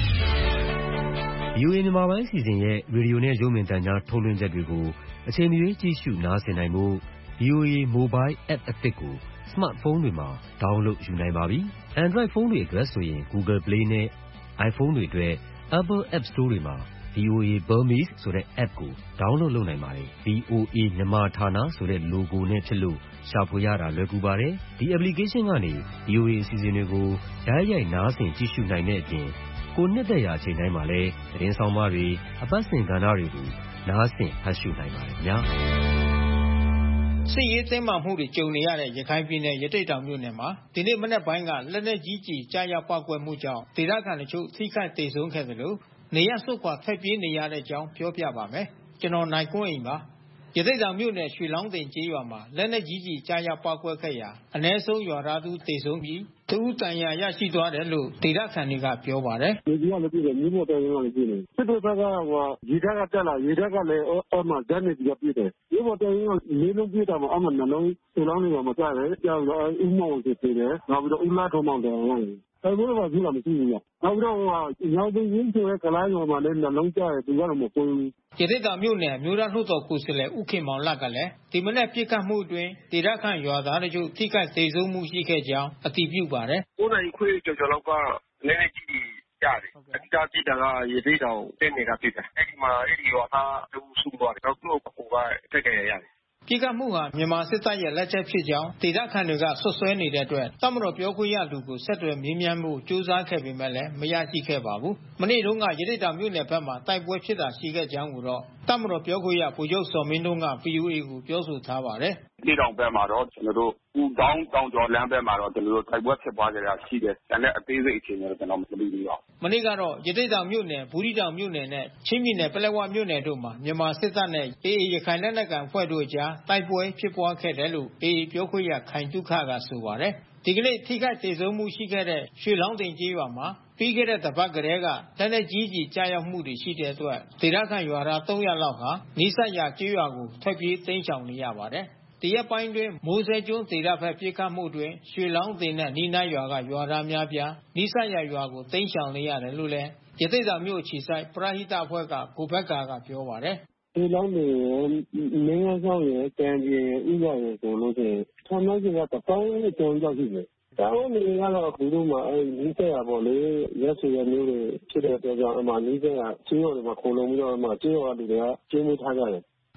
[SPEAKER 9] V O A မြန်မာပိုင်းစီစဉ်ရဲ့ရေဒီယိုနဲ့ရုပ်မြင်သံကြားထုတ်လွှင့်ချက်တွေကိုအချိန်မရွေးကြည့်ရှုနားဆင်နိုင်ဖို့ V O A Mobile App အသစ်ကို Smartphone တွေမှာ download ယူနိုင်ပါပြီ။ Android ဖုန်းတွေအတွက်ဆိုရင် Google Play နဲ့ iPhone တွေအတွက် Apple App Store တွေမှာ V O A Burmese ဆိုတဲ့ app ကို download လုပ်နိုင်ပါတယ်။ V O A မြန်မာဌာနဆိုတဲ့ logo နဲ့ဖြစ်လို့ရှာဖွေရတာလွယ်ကူပါတယ်။ဒီ application ကနေ V O A အစီအစဉ်တွေကိုတိုက်ရိုက်နားဆင်ကြည့်ရှုနိုင်တဲ့အပြင်ကိုနှစ်သက်ရာအချိန်တိုင်းမှာလည်းသတင်းဆောင်မတွေအပတ်စဉ်ကဏ္ဍတွေကိုနားဆင်ဖတ်ရှုနိုင်ပါတယ်ခင်ဗျာ
[SPEAKER 10] ။စစ်ရေးတင်းမာမှုတွေကြုံနေရတဲ့ရခိုင်ပြည်နယ်ရတိတ်တောင်မြို့နယ်မှာဒီနေ့မနက်ပိုင်းကလက်နက်ကြီးကြီးကြားရောက်ပောက်ကွဲမှုကြောင့်ဒေသခံတို့ထိခိုက်ဒေဆုံးခဲ့တယ်လို့နေရစွတ်ခွာထွက်ပြေးနေရတဲ့အကြောင်းပြောပြပါမယ်။ကျွန်တော်နိုင်ကွန်းအိမ်ပါ။ရတိတ်တောင်မြို့နယ်ရွှေလောင်းတင်ကျေးရွာမှာလက်နက်ကြီးကြီးကြားရောက်ပောက်ကွဲခဲ့ရာအ ਨੇ ဆုံးရွာသားသူဒေဆုံးပြီးသူတန်ရာရရှိသွားတယ်လို့ဒေသခံတွေကပြောပါတယ်
[SPEAKER 11] ။ဒီကလည်းပြည်တယ်မြို့ပေါ်တိုင်းကလည်းပြည်တယ်စစ်တပ်ကဟိုရေတပ်ကတက်လာရေတပ်ကလည်းအမှဇက်နေပြီးပြည်တယ်မြို့ပေါ်တိုင်းကလေးလုံးပြည်တာမှာအမှနှလုံးစလောင်းတွေမှာကြားတယ်ကြောက်တော့ဥမောင်စစ်တယ်နောက်ပြီးတော့ဥလာထုံမောင်တယ်ဟုတ်တယ်ဘယ်လိုမှကြည့်လာမရှိဘူး။နောက်တော့ဟိုညောင်ပင်ရင်းဆိုတဲ့ကလိုင်းပေါ်မှာလည်းနှလုံးကြားတယ်သူကတော့မပွင့်ဘူး
[SPEAKER 10] ။ရတိတ်တောင်မြို့နယ်မြို့သားနှုတ်တော်ကိုယ်စားလှယ်ဥခင်မောင်လတ်ကလည်းဒီမနေ့ပြစ်ခတ်မှုအတွင်းဒေသခံရွာသားတို့ထိခိုက်ဒေဆုံးမှုရှိခဲ့ကြောင်းအတည်ပြုပါတယ်
[SPEAKER 11] ။ကိုယ်တိုင်ခွေးကြော်ကြော်လောက်ကလည်းလည်းကြည့်ကြတယ်။အတိအကျကြည့်တာကရတိတ်တောင်တင်းနေတာဖြစ်တယ်။အဲ့ဒီမှာအဲ့ဒီရွာသားသူစုသွားတယ်။တော့သူ့ကိုကတက်ကြရတယ်
[SPEAKER 10] ။ပြစ်ခတ်မှုဟာမြန်မာစစ်တပ်ရဲ့လက်ချက်ဖြစ်ကြောင်းဒေသခံတွေကဆွဆွဲနေတဲ့အတွက်တပ်မတော်ပြောခွင့်ရသူကိုဆက်သွယ်မေးမြန်းမှုစူးစမ်းခဲ့ပေမဲ့လည်းမရရှိခဲ့ပါဘူး။မနေ့တုန်းကရတိတ်တောင်မြို့နယ်ဘက်မှာတိုက်ပွဲဖြစ်တာရှိခဲ့ကြောင်းကိုတော့တပ်မတော်ပြောခွင့်ရဗိုလ်ချုပ်စော်မင်းထွန်းက V O A ကိုပြောဆိုထားပါတယ်
[SPEAKER 11] ။ဒီတောင်ဘက်မှာတော့ကျွန်တော်တို့ဦးတောင်းတောင်ကျော်လမ်းဘက်မှာတော့ကျွန်တော်တို့တိုက်ပွဲဖြစ်ပွားကြတာရှိတယ်။ဒါနဲ့အသေးစိတ်အခြေအနေတော့ကျွန်တော်မသိဘူးတော့
[SPEAKER 10] ။မနေ့ကတော့ရတိတ်တောင်မြို့နယ်ဘူးရီတောင်မြို့နယ်နဲ့ချင်းပြည်နယ်ပလက်ဝမြို့နယ်တို့မှာမြန်မာစစ်တပ်နဲ့ A A ရခိုင်လက်နက်ကိုင်အဖွဲ့တို့အကြားတိုက်ပွဲဖြစ်ပွားခဲ့တယ်လို့ A A ပြောခွင့်ရခိုင်တုခကဆိုပါတယ်။ဒီကနေ့ထိခိုက်ဒေဆုံးမှုရှိခဲ့တဲ့ရွှေလောင်းတင်ကျေးရွာမှာပြီးခဲ့တဲ့တပတ်ကတည်းကလက်နက်ကြီးကြီးကြားရောက်မှုတွေရှိတဲ့အတွက်ဒေသခံရွာသားသုံးရာလောက်ဟာနီးစပ်ရာကျေးရွာကိုထွက်ပြေးတိမ်းရှောင်နေရပါတယ်။တရက်ပိုင်းတွင်မိုးစဲကျွန်းဒေသဘက်ပြေးခတ်မှုတွင်ရွှေလောင်းတင်နဲ့နီးနားရွာကရွာသားများပြားနီးစပ်ရာရွာကိုတိမ်းရှောင်နေရတယ်လို့လည်းရသေ့တောင်မြို့ခြေဆိုင်ပရဟိတအဖွဲ့ကကိုဘက်ကာကပြောပါတယ်
[SPEAKER 11] ။ဒီလောင်းနေမင်းအောင်ဆောင်ရဲ့တန်ကြီးဥပဒေဆိုလို့ရှိရင်ဆမ်းမကြီးကတောင်းနဲ့ကြောင်းကြောက်ရှိတယ်။တောင်းနေကတော့ဘုလိုမှာအဲနီးစပ်ရပေါ့လေရက်ဆွေရမျိုးတွေဖြစ်တဲ့အတွက်ကြောင့်အမှနီးစပ်ရချင်းရော်တွေမှာခုံလုံးပြီးတော့အမှချင်းရော်လူတွေကကျင်းမှုထားကြတယ်
[SPEAKER 10] ။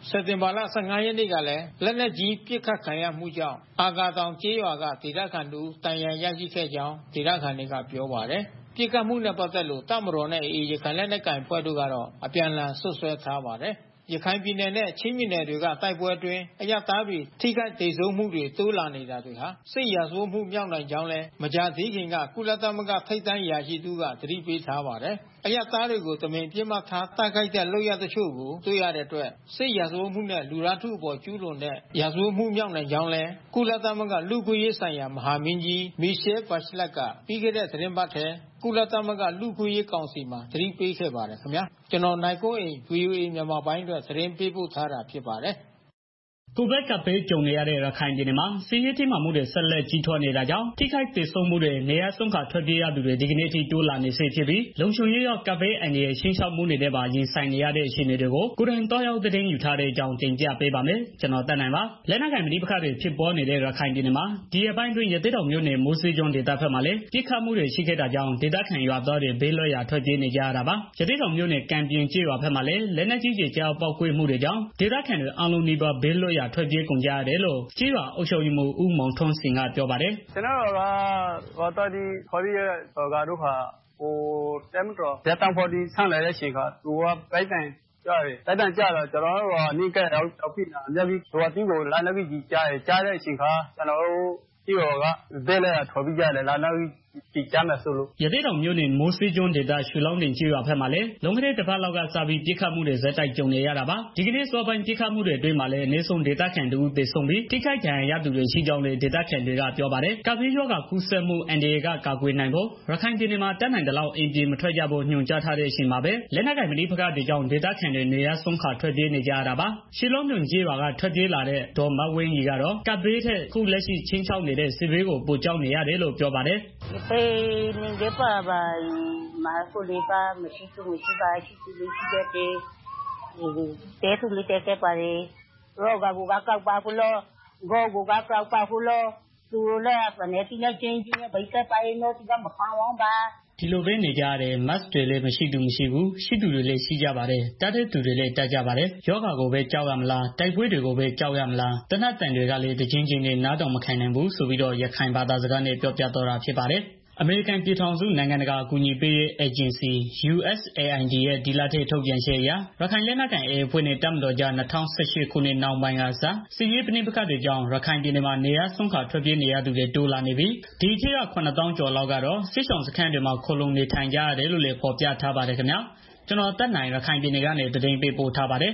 [SPEAKER 10] စက်တင်ဘာလ ၁၅ ရက်နေ့ကလည်းလက်နက်ကြီးပစ်ခတ်ခံရမှုကြောင့်အာကာတောင်ကျေးရွာကဒေသခံတို့တန်ရာရရှိခဲ့ကြောင်းဒေသခံတွေကပြောပါတယ်။ပြစ်ခတ်မှုနဲ့ပတ်သက်လို့တပ်မတော်နဲ့ အေအေ ရခိုင်လက်နက်ကိုင်ဖွဲ့တို့ကတော့အပြန်အလှန်ဆွဆွဲထားပါတယ်။ရခိုင်ပြည်နယ်နဲ့ချင်းပြည်နယ်တွေကတိုက်ပွဲအတွင်းအရသားတွေထိခိုက်ဒေဆုံးမှုတွေတိုးလာနေတာတွေဟာစစ်ရာဇဝတ်မှုမြောက်နိုင်ကြောင်းလဲမကြာသေးခင်ကကုလသမဂ္ဂထိပ်တန်းရာရှိသူကသတိပေးထားပါတယ်။အရသားတွေကိုတမင်ပြစ်မှတ်ထားတိုက်ခိုက်တဲ့လုပ်ရတချို့ကိုတွေ့ရတဲ့အတွက်စစ်ရာဇဝတ်မှုနဲ့လူသားထုအပေါ်ကျူးလွန်တဲ့ရာဇဝတ်မှုမြောက်နိုင်ကြောင်းလဲကုလသမဂ္ဂလူ့ခွင့်ရေးဆိုင်ရာမဟာမင်းကြီးမီရှဲဘတ်ချလက်ကပြီးခဲ့တဲ့သတင်းပတ်ထဲကုလသမဂ္ဂလူ့ခွင့်ရေးကောင်စီမှာသတိပေးခဲ့ပါတယ်ခင်ဗျာကျွန်တော်နိုင်ကိုအိမ် ဗီအိုအေ မြန်မာပိုင်းအတွက်သတင်းပေးပို့ထားတာဖြစ်ပါတယ်
[SPEAKER 12] ကိုဗစ်ကပ်ဘေးကြုံနေရတဲ့ရခိုင်ပြည်နယ်မှာစစ်ရေးတင်းမာမှုတွေဆက်လက်ကြီးထွားနေတာကြောင့်ထိခိုက်ဒေဆုံးမှုတွေနေရာဆုံးခါထွက်ပြေးရသူတွေဒီကနေ့ထိတိုးလာနေစေဖြစ်ပြီးလုံခြုံရေးရောကပ်ဘေးအန္တရာယ်ရှင်းရှောက်မှုတွေနဲ့ပါရင်ဆိုင်နေရတဲ့အခြေအနေတွေကိုကိုယ်တိုင်တောက်ရောက်တဲ့ယူထားတဲ့အကြောင်းတင်ပြပေးပါမယ်ကျွန်တော်တက်နိုင်ပါလက်နက်ကိုင်မဏိပခတွေဖြစ်ပေါ်နေတဲ့ရခိုင်ပြည်နယ်မှာဒီအပိုင်းတွင်ရသေးတော်မျိုးနယ်မိုးစေးကျွန်းဒေသဘက်မှာလည်းပြစ်ခတ်မှုတွေရှိခဲ့တာကြောင့်ဒေသခံရွာသားတွေဘေးလွတ်ရာထွက်ပြေးနေကြရတာပါရသေးတော်မျိုးနယ်ကံပြင်ကျေးရွာဘက်မှာလည်းလက်နက်ကြီးကြီးကြောက်ပောက်ကွေးမှုတွေကြောင့်ဒေသခံတွေအလုံးနီးပါးဘေးလွတ်ရာထွက်ပြေးကုန်ကြတယ်လို့ကျေးရွာအုပ်ချုပ်ရေးမှူးဦးမောင်ထွန်းစင်ကပြောပါတယ်
[SPEAKER 13] ကျွန်တော်တို့ကတော့ဒီခေါ်ရကတော့ဟာဟိုတမ်တော်ရတန်ဖို့ဒီဆန်းလာတဲ့အချိန်ကသူကပိုက်တန်ကြားတယ်တိုက်တန်ကြားတော့ကျွန်တော်တို့ကအနိကရောက်ရောက်ပြီလားအများကြီးဟိုအတင်းကိုလာနေပြီကြားတယ်ကြားတဲ့အချိန်ကကျွန်တော်တို့ကျေးရွာကဘဲလဲထော်ပြီးကြတယ်လာနေဒီကြမ်းဆိုလို့
[SPEAKER 12] ရသေးတော်မျိုးနဲ့မိုးစေးကျွန်းဒေသရွှေလောင်းတင်ကျေးရွာဘက်မှာလည်းလုံခတဲ့တစ်ပတ်လောက်ကစပြီးပြစ်ခတ်မှုတွေဇက်တိုက်ကြုံနေရတာပါဒီကနေ့စောပိုင်းပြစ်ခတ်မှုတွေအတွင်းမှာလည်းအနည်းဆုံးဒေသခံတို့သေဆုံးပြီးထိခိုက်ဒဏ်ရာရသူတွေရှိကြောင်းလည်းဒေသခံတွေကပြောပါတယ်ကပ်ဘေးရောဂါကူးစက်မှုအန်ဒီအေကကာကွယ်နိုင်ဖို့ရခိုင်ပြည်နယ်မှာတက်နိုင်တဲ့လောက်အိမ်ပြေမထွက်ကြဖို့ညွှန်ကြားထားတဲ့အချိန်မှာပဲလက်နက်ကိုင်မဏိပခတွေကြောင့်ဒေသခံတွေနေရာဆုံးခါထွက်ပြေးနေကြရတာပါရွှေလောင်းတင်ကျေးရွာကထွက်ပြေးလာတဲ့ဒေါ်မဝင်းကြီးကတော့ကပ်ဘေးထက်ခုလက်ရှိချင်းချောက်နေတဲ့စစ်ဘေးကိုပိုကြောက်နေရတယ်လို့ပြောပါတယ်
[SPEAKER 14] နေကြပါပါမာကိုလေးပါမရှိသူမရှိပါရှိသူလေးရှိတဲ့တဲသူလေးတဲပါလေရောကဘူကကောက်ပါဖလို့ဂေါဘူကကောက်ပါဖလို့သူလည်းပနေတိနဲ့ချင်းချင်းဘိကပိုင်လို့ဒီကမဖောင်းအောင်ပါ
[SPEAKER 12] ဒီလိုပဲနေကြရတယ်မတ်တွေလည်းမရှိသူမရှိဘူးရှိသူတွေလည်းရှိကြပါတယ်တတ်တဲ့သူတွေလည်းတတ်ကြပါတယ်ယောဂါကိုပဲကြောက်ရမလားတိုက်ပွဲတွေကိုပဲကြောက်ရမလားတနတ်တန်တွေကလည်းတချင်းချင်းနဲ့နားတော်မခံနိုင်ဘူးဆိုပြီးတော့ရခိုင်ဘာသာစကားနဲ့ပြောပြတော့တာဖြစ်ပါတယ်အမေရိကန်ပြည်ထောင်စုနိုင်ငံတကာအကူအညီပေးရေးအေဂျင်စီ ယူအက်စ်အေအိုင်ဒီ ရဲ့ဒီလထဲထုတ်ပြန်ချက်အရရခိုင်လက်နက်ကိုင်အေအေအဖွဲ့နဲ့တပ်မတော်ကြား၂၀၁၈ခုနှစ်နောက်ပိုင်းကစစစ်ရေးပဋိပက္ခတွေကြောင့်ရခိုင်ပြည်နယ်မှာနေရာဆုံးခါထွက်ပြေးနေရသူတွေတိုးလာနေပြီးဒီအထက်ကခုနှစ်သောင်းကျော်လောက်ကတော့စစ်ဆောင်စခန်းတွေမှာခိုလုံနေထိုင်ကြရတယ်လို့လည်းဖော်ပြထားပါတယ်ခင်ဗျာကျွန်တော်တက်နိုင်ရခိုင်ပြည်နယ်ကနေသတင်းပေးပို့ထားပါတယ်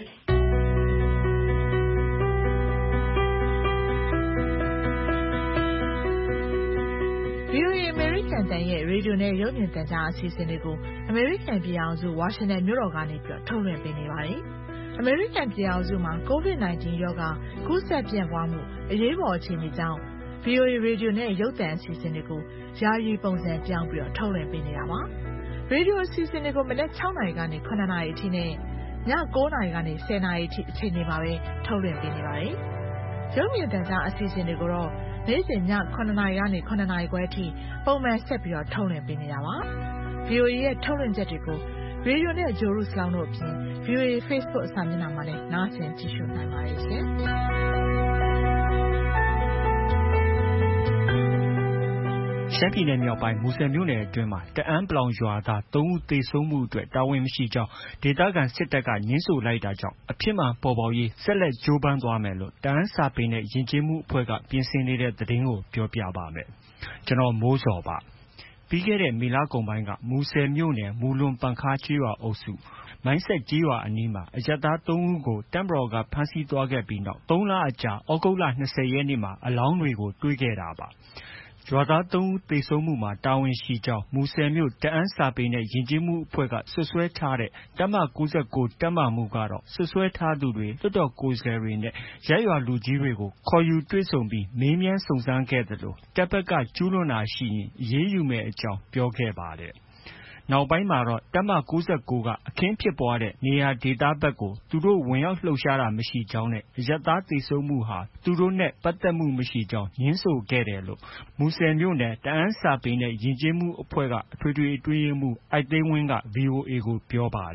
[SPEAKER 4] တန်ရဲ့ရေဒီယိုနဲ့ရုပ်မြင်သံကြားအစီအစဉ်တွေကိုအမေရိကန်ပြည်ထောင်စုဝါရှင်တန်မြို့တော်ကနေပြီးထုတ်လွှင့်ပေးနေပါတယ်။အမေရိကန်ပြည်ထောင်စုမှာ ကိုဗစ် ၁၉ ရောဂါကူးစက်ပြန့်ပွားမှုအရေးပေါ်အခြေအနေကြောင့် ဗီအိုအေ ရေဒီယိုနဲ့ရုပ်သံအစီအစဉ်တွေကိုယာယီပုံစံပြောင်းပြီးထုတ်လွှင့်ပေးနေတာပါ။ရေဒီယိုအစီအစဉ်တွေကိုမနက်၆နာရီကနေခုနှစ်နာရီအထိနဲ့ည၉နာရီကနေ၁၀နာရီအထိအချိန်တွေမှာပဲထုတ်လွှင့်ပေးနေပါတယ်။ရုပ်မြင်သံကြားအစီအစဉ်တွေကိုတော့နေ့စဉ်ညခုနှစ်နာရီကနေခုနှစ်နာရီခွဲအထိပုံမှန်ဆက်ပြီးတော့ထုတ်လွှင့်ပေးနေတာပါ။ဗီအိုအေရဲ့ထုတ်လွှင့်ချက်တွေကိုရေဒီယိုနဲ့ဂျိုရုစလောင်းတို့အပြင် ဗီအိုအေ Facebook အစာမျက်နှာမှာလည်းနားဆင်ကြည့်ရှုနိုင်ပါတယ်ရှင်။
[SPEAKER 15] ရှမ်းပြည်နယ်မြောက်ပိုင်းမူဆယ်မြို့နယ်အတွင်းမှာတအန်းပလောင်ရွာသားသုံးဦးသေဆုံးမှုအတွက်တာဝန်မရှိကြောင်းဒေသခံစစ်တပ်ကငြင်းဆိုလိုက်တာကြောင့်အဖြစ်မှန်ပေါ်ပေါက်ရေးဆက်လက်ကြိုးပမ်းသွားမယ်လို့တအန်းစာပေနဲ့ယဉ်ကျေးမှုအဖွဲ့ကပြင်ဆင်နေတဲ့သတင်းကိုပြောပြပါမယ်။ကျွန်တော်မိုးစော်ပါ။ပြီးခဲ့တဲ့မေလကုန်ပိုင်းကမူဆယ်မြို့နယ်မူလွန်ပန်ခါကျေးရွာအုပ်စုမိုင်းဆက်ကျေးရွာအနီးမှာအရပ်သားသုံးဦးကိုတပ်မတော်ကဖမ်းဆီးသွားခဲ့ပြီးနောက်သုံးလအကြာဩဂုတ်လ၂၀ရက်နေ့မှာအလောင်းတွေကိုတွေ့ခဲ့တာပါ။ရွာသားသုံးဦးသေဆုံးမှုမှာတာဝန်ရှိကြောင်းမူဆယ်မြို့တအန်းစာပေနဲ့ယဉ်ကျေးမှုအဖွဲ့ကဆွဆွဲထားတဲ့တပ်မ၉၉တပ်မမှုကတော့ဆွဆွဲထားသူတွေလွှတ်တော်ကိုယ်စားလှယ်တွေနဲ့ရပ်ရွာလူကြီးတွေကိုခေါ်ယူတွေ့ဆုံပြီးမေးမြန်းစုံစမ်းခဲ့သလိုတပ်ဘက်ကကျူးလွန်တာရှိရင်အရေးယူမယ့်အကြောင်းပြောခဲ့ပါတယ်။နောက်ပိုင်းမှာတော့တပ်မ၉၉ကအခင်းဖြစ်ပွားတဲ့နေရာဒေသဘက်ကိုသူတို့ဝင်ရောက်လှုပ်ရှားတာမရှိကြောင်းနဲ့အရပ်သားသေဆုံးမှုဟာသူတို့နဲ့ပတ်သက်မှုမရှိကြောင်းညင်းဆိုခဲ့တယ်လို့မူဆယ်မြို့နယ်တအန်းစာပေနဲ့ယဉ်ကျေးမှုအဖွဲ့ကအထွေထွေအတွင်းရေးမှူးအိုက်သိန်းဝင်းက ဗီအိုအေကိုပြောပါတယ်။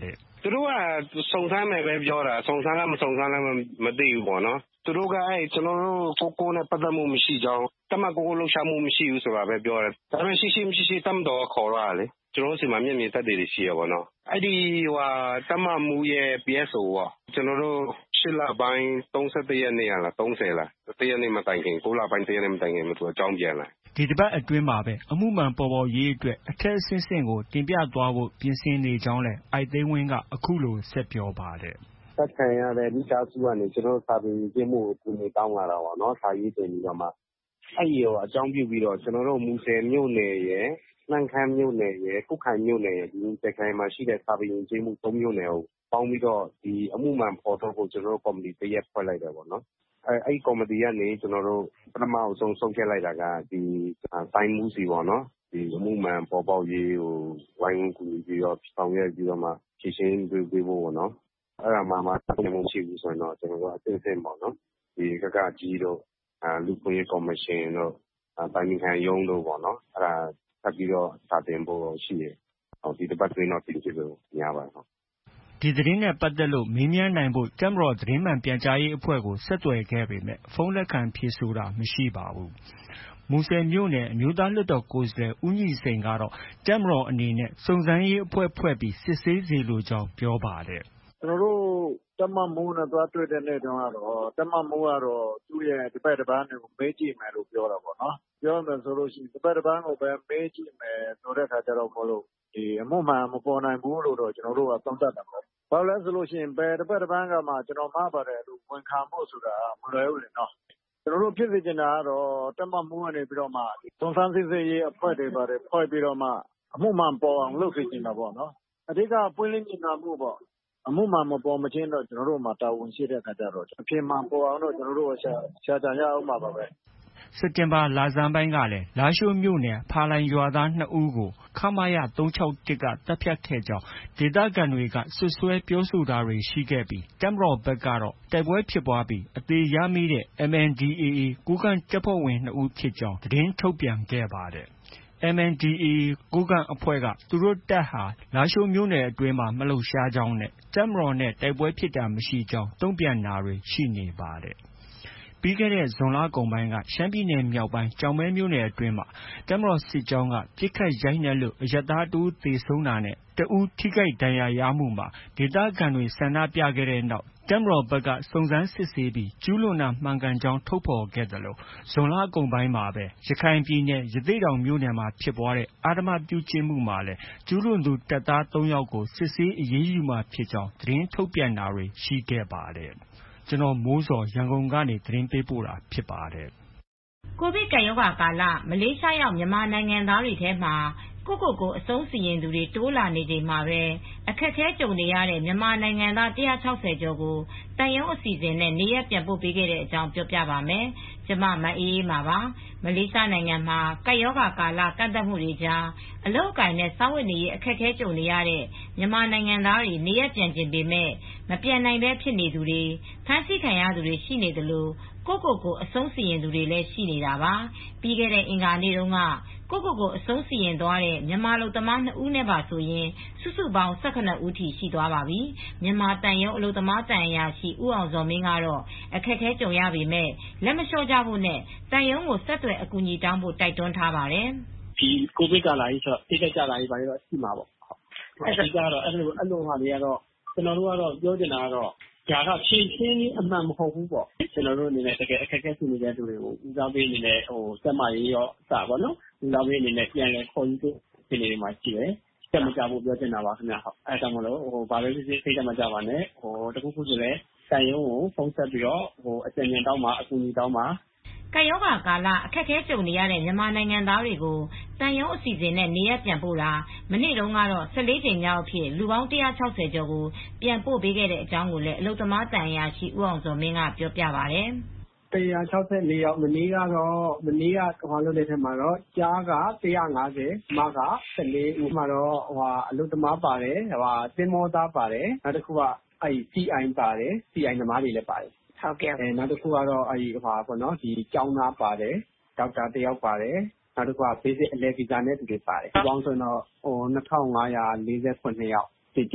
[SPEAKER 16] သူတို့ကစုံစမ်းမယ်ပဲပြောတာစုံစမ်းလားမစုံစမ်းလားမသိဘူးပေါ့နော်သူတို့ကအဲ့ကျွန်တော်တို့ကိုကိုနဲ့ပတ်သက်မှုမရှိကြောင်းတမကိုကိုလှုပ်ရှားမှုမရှိဘူးဆိုတာပဲပြောတယ်ဒါပေမဲ့ရှိရှိမရှိရှိတမ်တော်ခေါ်ရလေကျွန်တော်တို့စီမှာမျက်မြင်သက်သေတွေရှိရပါတော့အဲ့ဒီဟိုတမမူရဲ့ P S O ပေါ့ကျွန်တော်တို့ရှစ်လပိုင်း၃၁ရက်နေ့လား၃၀လားတရက်နေ့မတိုင်ခင်ကိုလပိုင်းတရက်နေ့မတိုင်ခင်မှသူအကြောင်းပြန်လာ
[SPEAKER 15] ဒီတစ်ပတ်အတွင်းမှာပဲအမှုမှန်ပေါ်ပေါ်ရေးအတွက်အထက်အဆင့်ဆင့်ကိုတင်ပြသွားဖို့ပြင်ဆင်နေကြောင်းလဲအိုက်သိန်းဝင်းကအခုလိုဆက်ပြောပါတယ်
[SPEAKER 11] သက်ခံရတဲ့မိသားစုကနေကျွန်တော်စာပေရင်းမှုကိုကူညီတောင်းလာတာပေါ့နော်စာရေးတင်ပြီးတော့မှအဲ့ဒီကိုအကြောင်းပြုပြီးတော့ကျွန်တော်တို့မူဆယ်မြို့နယ်ရဲ့နှမ်းခမ်းမြို့နယ်ရဲ့ကုက္ခိုင်မြို့နယ်ရဲ့ဒီတက္ကသိုလ်မှာရှိတဲ့စာပေရင်းချင်းမှု၃မြို့နယ်ကိုပေါင်းပြီးတော့ဒီအမှုမှန်ပေါ်ထုတ်ဖို့ကျွန်တော်တို့ကော်မတီတရက်ဖွဲ့လိုက်တယ်ပေါ့နော်အဲအဲ့ကော်မတီကနေကျွန်တော်တို့ပထမအဆုံးဆုံးဖြတ်လိုက်တာကဒီတိုင်းမှုစီပေါ့နော်ဒီအမှုမှန်ပေါ်ပေါက်ရေးကိုဝိုင်းဝန်းကူညီပြီးတော့ဆောင်ရွက်ပြီးတော့မှဖြည့်ရှင်းပေးပေးဖို့ပေါ့နော်အဲ့ဒါမှမှတိုင်မှုရှိဘူးဆိုတော့ကျွန်တော်တို့အသိစိတ်ပေါ့နော်ဒီကကကြီးတို့အာလူခွင့်ရေးကော်မရှင်တို့တိုင်း民ခံရုံးတို့ပေါ့နော်အဲ့ဒါထပ်ပြီးတော့စာတင်ဖို့ရှိတယ်ဟောဒီတစ်ပတ်တွင်းတော့တင်ပြလို့များပါတယ်ဟုတ်
[SPEAKER 15] ဒီသတင်းနဲ့ပတ်သက်လို့မေးမြန်းနိုင်ဖို့တပ်မတော်သတင်းမှန်ပြန်ကြားရေးအဖွဲ့ကိုဆက်သွယ်ခဲ့ပေမဲ့ဖုန်းလက်ခံဖြေဆိုတာမရှိပါဘူးမူဆယ်မြို့နယ်အမျိုးသားလွှတ်တော်ကိုယ်စားလှယ်ဦးညီစိန်ကတော့တပ်မတော်အနေနဲ့စုံစမ်းရေးအဖွဲ့ဖွဲ့ပြီးစစ်ဆေးစေလိုကြောင်းပြောပါတယ်
[SPEAKER 11] ကျွန်တော်တို့တမမိုးနဲ့သွားတွေ့တဲ့နေ့တုန်းကတော့တမမိုးကတော့သူ့ရဲ့ဒီပတ်တစ်ပန်းကိုမေးကြည့်မယ်လို့ပြောတာပေါ့နော်ပြောမယ်ဆိုလို့ရှိရင်ဒီပတ်တစ်ပန်းကိုပဲမေးကြည့်မယ်ဆိုတဲ့အခါကျတော့မလို့ဒီအမှုမှန်မပေါ်နိုင်ဘူးလို့တော့ကျွန်တော်တို့ကသုံးသပ်တာပေါ့ဘာလို့လဲဆိုလို့ရှိရင်ဘယ်တစ်ပတ်တစ်ပန်းကမှကျွန်တော်မှားပါတယ်လို့ဝန်ခံဖို့ဆိုတာမလွယ်ဘူးလေနော်ကျွန်တော်တို့ဖြစ်စေချင်တာကတော့တမမိုးကနေပြီးတော့မှသုံးဆန်းစစ်စေးရေးအဖွဲ့တွေပါတယ်ဖွဲ့ပြီးတော့မှအမှုမှန်ပေါ်အောင်လုပ်စေချင်တာပေါ့နော်အဓိကပွင့်လင်းမြင်သာမှုပေါ့အမှုမှန်မပေါ်မချင်းတော့ကျွန်တော်တို့မှာတာဝန်ရှိတဲ့အခါကျတော့အဖြစ်မှန်ပေါ်အောင်တော့ကျွန်တော်တို့ရှာရှာကြရအောင်ပါပါပဲ
[SPEAKER 15] စက်တင်ဘာလဆန်းပိုင်းကလည်းလာရှိုးမြို့နယ်ဖာလိုင်ရွာသားနှစ်ဦးကိုခမရ၃၆၁ကတပ်ဖြတ်ခဲ့ကြောင်းဒေသခံတွေကဆွဆွဲပြောဆိုတာတွေရှိခဲ့ပြီးတပ်မတော်ဘက်ကတော့တိုက်ပွဲဖြစ်ပွားပြီးအသေးရမိတဲ့ M N D A A ကိုးကန့်တပ်ဖွဲ့ဝင်နှစ်ဦးဖြစ်ကြောင်းသတင်းထုတ်ပြန်ခဲ့ပါတယ်M N D A A ကိုးကန့်အဖွဲ့ကသူတို့တပ်ဟာလာရှိုးမြို့နယ်အတွင်းမှာမလှုပ်ရှားကြောင်းနဲ့တပ်မတော်နဲ့တိုက်ပွဲဖြစ်တာမရှိကြောင်းတုံ့ပြန်တာတွေရှိနေပါတယ်ပြီးခဲ့တဲ့ဇွန်လကုန်ပိုင်းကရှမ်းပြည်နယ်မြောက်ပိုင်းကျောက်မဲမြို့နယ်အတွင်းမှာတပ်မတော်စစ်ကြောင်းကပြစ်ခတ်ရိုက်နှက်လို့အရပ်သားတဦးသေဆုံးတာနဲ့တဦးထိခိုက်ဒဏ်ရာရမှုမှာဒေသခံတွေဆန္ဒပြခဲ့တဲ့နောက်တပ်မတော်ဘက်ကစုံစမ်းစစ်ဆေးပြီးကျူးလွန်တာမှန်ကန်ကြောင်းထုတ်ဖော်ခဲ့တယ်လို့ဇွန်လကုန်ပိုင်းမှာပဲရခိုင်ပြည်နယ်ရသေ့တောင်မြို့နယ်မှာဖြစ်ပွားတဲ့အာဓမ္မပြုကျင့်မှုမှာလည်းကျူးလွန်သူတပ်သား၃ယောက်ကိုစစ်ဆေးအရေးယူမှာဖြစ်ကြောင်းသတင်းထုတ်ပြန်တာတွေရှိခဲ့ပါတယ်ကျွန်တော်မိုးစော်ရန်ကုန်ကနေသတင်းပေးပို့တာဖြစ်ပါတယ်
[SPEAKER 17] ကိုဗစ်ကပ်ရောဂါကာလမလေးရှားရောက်မြန်မာနိုင်ငံသားတွေထဲမှာကိုကိုကိုအဆုံးစီရင်သူတွေတိုးလာနေချိန်မှာပဲအခက်အခဲကြုံနေရတဲ့မြန်မာနိုင်ငံသား၁၆၀ကျော်ကိုတန်ရုံးအစီအစဉ်နဲ့နေရပ်ပြန်ပို့ပေးခဲ့တဲ့အကြောင်းပြောပြပါမယ်။ကျမမအေးအေးပါပါ။မလေးရှားနိုင်ငံမှာကပ်ရောဂါကာလကန့်သတ်မှုတွေကြားအလုပ်အကိုင်နဲ့စောင့်ဝတ်နေရေးအခက်အခဲကြုံနေရတဲ့မြန်မာနိုင်ငံသားတွေနေရပ်ပြန်ကျင်ပေမဲ့မပြန်နိုင်ဘဲဖြစ်နေသူတွေဖမ်းဆီးခံရသူတွေရှိနေသလိုကိုကိုကိုအဆုံးစီရင်သူတွေလည်းရှိနေတာပါ။ပြီးခဲ့တဲ့အင်္ဂါနေ့တုန်းကကိုကိုကိုအဆုံးစီရင်သွားတဲ့မြန်မာလူသမားနှစ်ဦးနဲ့ပါဆိုရင်စုစုပေါင်း၁၇ဦးထိရှိသွားပါပြီ။မြန်မာတန်ရုံးအလုပ်သမားတန်အရာရှိဦးအောင်ဇော်မင်းကတော့အခက်အခဲကြုံရပေမဲ့လက်မလျှော့ကြဖို့နဲ့တန်ရုံးကိုဆက်သွယ်အကူအညီတောင်းဖို့တိုက်တွန်းထားပါတယ်
[SPEAKER 18] ။ဒီကိုဗစ်ကာလကြီးဆိုတိကျကြတာကြီးပါတော့ရှိမှာပေါ့။အဲဒီကတော့အဲ့လိုအဲ့လိုဟာတွေကတော့ကျွန်တော်တို့ကတော့ပြောချင်တာကတော့ဒါကဖြည့်ချင်းအမှန်မဟုတ်ဘူးပေါ့ကျွန်တော်တို့အနေနဲ့တကယ်အခက်အခဲရှိနေတဲ့သူတွေကိုဦးစားပေးအနေနဲ့ဟိုစက်မရေးရောအစပါနော်ဦးစားပေးအနေနဲ့ပြန်လဲခေါ်ယူဖို့ဒီနေရာမှာရှိတယ်စက်မကြဖို့ပြောချင်တာပါခင်ဗျဟုတ်အဲဒါမှမဟုတ်ဟိုဘာပဲဖြစ်ဖြစ်စိတ်မကြပါနဲ့ဟိုတခုခုဆိုလဲတိုင်ရုံးကိုဖုန်းဆက်ပြီးတော့ဟိုအကြံဉာဏ်တောင်းပါအကူအညီတောင်းပါ
[SPEAKER 17] ကပ်ရောဂါကာလအခက်အခဲကြုံနေရတဲ့မြန်မာနိုင်ငံသားတွေကိုတန်ရုံးအစီအစဉ်နဲ့နေရပ်ပြန်ပို့တာမနေ့တုန်းကတော့၁၄ကြိမ်မြောက်အဖြစ်လူပေါင်း၁၆၀ကျော်ကိုပြန်ပို့ပေးခဲ့တဲ့အကြောင်းကိုလည်းအလုပ်သမားတန်အရာရှိဦးအောင်စောမင်းကပြောပြပါတယ်
[SPEAKER 18] ၁၆၄ယောက်မနေ့ကတော့မနေ့ကဟောလို့တဲ့ထဲမှာတော့ကြားက၁၅၀မက၁၄ဦးမှာတော့ဟိုအလုပ်သမားပါတယ်ဟိုသင်္ဘောသားပါတယ်နောက်တစ်ခုကအဲ့ C I ပါတယ် C I သမားတွေလည်းပါတယ်
[SPEAKER 17] ဟုတ်ကဲ့
[SPEAKER 18] အဲနောက်တစ်ခုကတော့အဲဒီဟိုပါပေါ့နော်ဒီကျောင်းသားပါတယ်ဒေါက်တာတယောက်ပါတယ်နောက်တစ်ခုက basic အလဲဗီဇာနဲ့တူတွေပါတယ်ဒီပေါင်းဆိုတော့ဟို၂၅၄၉ယောက်တိတိဟ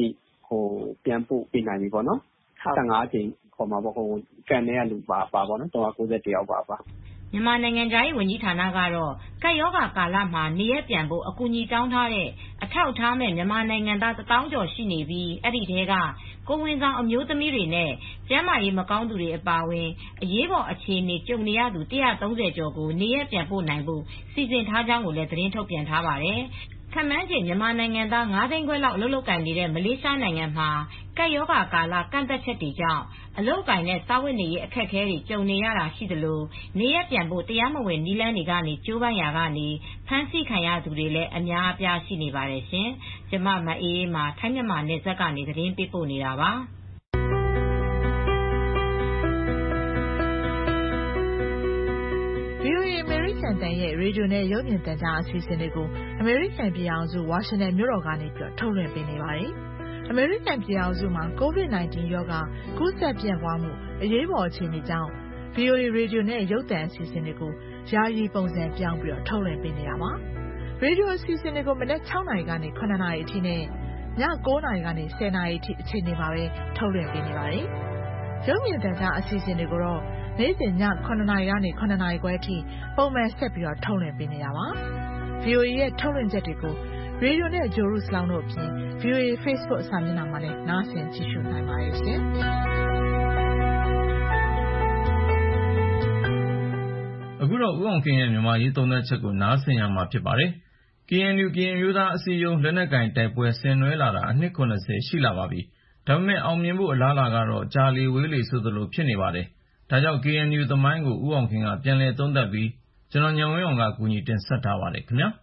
[SPEAKER 18] ဟိုပြန်ပို့ပေးနိုင်ပြီပေါ့နော်ဆယ့်ငါးကြိမ်ခေါ်မှာပေါ့ဟိုကန်ထဲကလူပါပါပေါ့နော်၃၉၁ယောက်ပါပါ
[SPEAKER 17] မြန်မာနိုင်ငံသားရေးဝန်ကြီးဌာနကတော့ကပ်ရောဂါကာလမှာနေရပြန်ဖို့အကူအညီတောင်းထားတဲ့အထောက်အထားမဲ့မြန်မာနိုင်ငံသားတစ်သောင်းကျော်ရှိနေပြီးအဲ့ဒီထဲကကိုဝင်ဆောင်အမျိုးသမီးတွေနဲ့ကျန်းမာရေးမကောင်းသူတွေအပါအဝင်အရေးပေါ်အခြေအနေကြုံနေရသူ၁၃၀ကျော်ကိုနေရပြန်ပို့နိုင်ဖို့စီစဉ်ထားကြောင်းကိုလည်းသတင်းထုတ်ပြန်ထားပါတယ်။ခန့်မှန်းချိန်မြန်မာနိုင်ငံသား၅သိန်းခွဲလောက်အလုပ်လုပ်ကိုင်နေတဲ့မလေးရှားနိုင်ငံမှာကပ်ရောဂါကာလကန့်သတ်ချက်တွေကြောင့်အလုပ်ကိုင်နဲ့စားဝတ်နေရေးအခက်အခဲတွေကြုံနေရတာရှိသလိုနေရပြန်ဖို့တရားမဝင်နည်းလမ်းတွေကနေကြိုးပမ်းရာကနေဖမ်းဆီးခံရသူတွေလည်းအများအပြားရှိနေပါတယ်ရှင်။ကျမမအေးအေးမှာထိုင်းမြန်မာနယ်စပ်ကနေသတင်းပေးပို့နေတာပါ။
[SPEAKER 19] ဗွီအိုအေ အမေရိကန်တန်ရဲ့ရေဒီယိုနဲ့ရုပ်မြင်သံကြားအစီအစဉ်တွေကိုအမေရိကန်ပြည်ထောင်စုဝါရှင်တန်မြို့တော်ကနေပြီးထုတ်လွှင့်ပေးနေပါတယ်။အမေရိကန်ပြည်ထောင်စုမှာ ကိုဗစ် ၁၉ ရောဂါကူးစက်ပြန့်ပွားမှုအရေးပေါ်အခြေအနေကြောင့် ဗွီအိုအေ ရေဒီယိုနဲ့ရုပ်သံအစီအစဉ်တွေကိုယာယီပုံစံပြောင်းပြီးထုတ်လွှင့်ပေးနေတာပါ။ရေဒီယိုအစီအစဉ်တွေကိုမနက်၆နာရီကနေ၇နာရီအထိနဲ့ည၉နာရီကနေ၁၀နာရီအထိအချိန်တွေမှာပဲထုတ်လွှင့်ပေးနေပါတယ်။ရုပ်မြင်သံကြားအစီအစဉ်တွေကိုတော့နေ့စဉ်ည၇နာရီကနေ၇နာရီခွဲအထိပုံမှန်ဆက်ပြီးထုတ်လွှင့်ပေးနေတာပါ။ ဗွီအိုအေရဲ့ထုတ်လွှင့်ချက်တွေကိုရေဒီယိုနဲ့ဂျိုရုစလောင်းတို့အပြင် ဗွီအိုအေ Facebook စာမျက်နှာမှာလည်းနားဆင်ကြည့်ရှုနိုင်ပါတယ်ရှင်
[SPEAKER 20] ။အခုတော့ဦးအောင်ခင်ရဲ့မြန်မာရေးသုံးသပ်ချက်ကိုနားဆင်ရမှာဖြစ်ပါတယ်။ ကေအန်ယူ ကရင်အမျိုးသားအစည်းအရုံးလက်နက်ကိုင်တိုက်ပွဲဆင်နွှဲလာတာအနှစ်၇၀ရှိလာပါပြီ။ဒါပေမဲ့အောင်မြင်ဖို့အလားအလာကတော့ကြာလေဝေးလေဆိုသလိုဖြစ်နေပါတယ်။ဒါကြောင့် ကေအန်ယူ သမိုင်းကိုဦးအောင်ခင်ကပြန်လည်သုံးသပ်ပြီးကျွန်တော်ဉာဏ်ဝင်းအောင်ကကူညီတင်ဆက်ထားပါတယ်ခင်ဗျာ။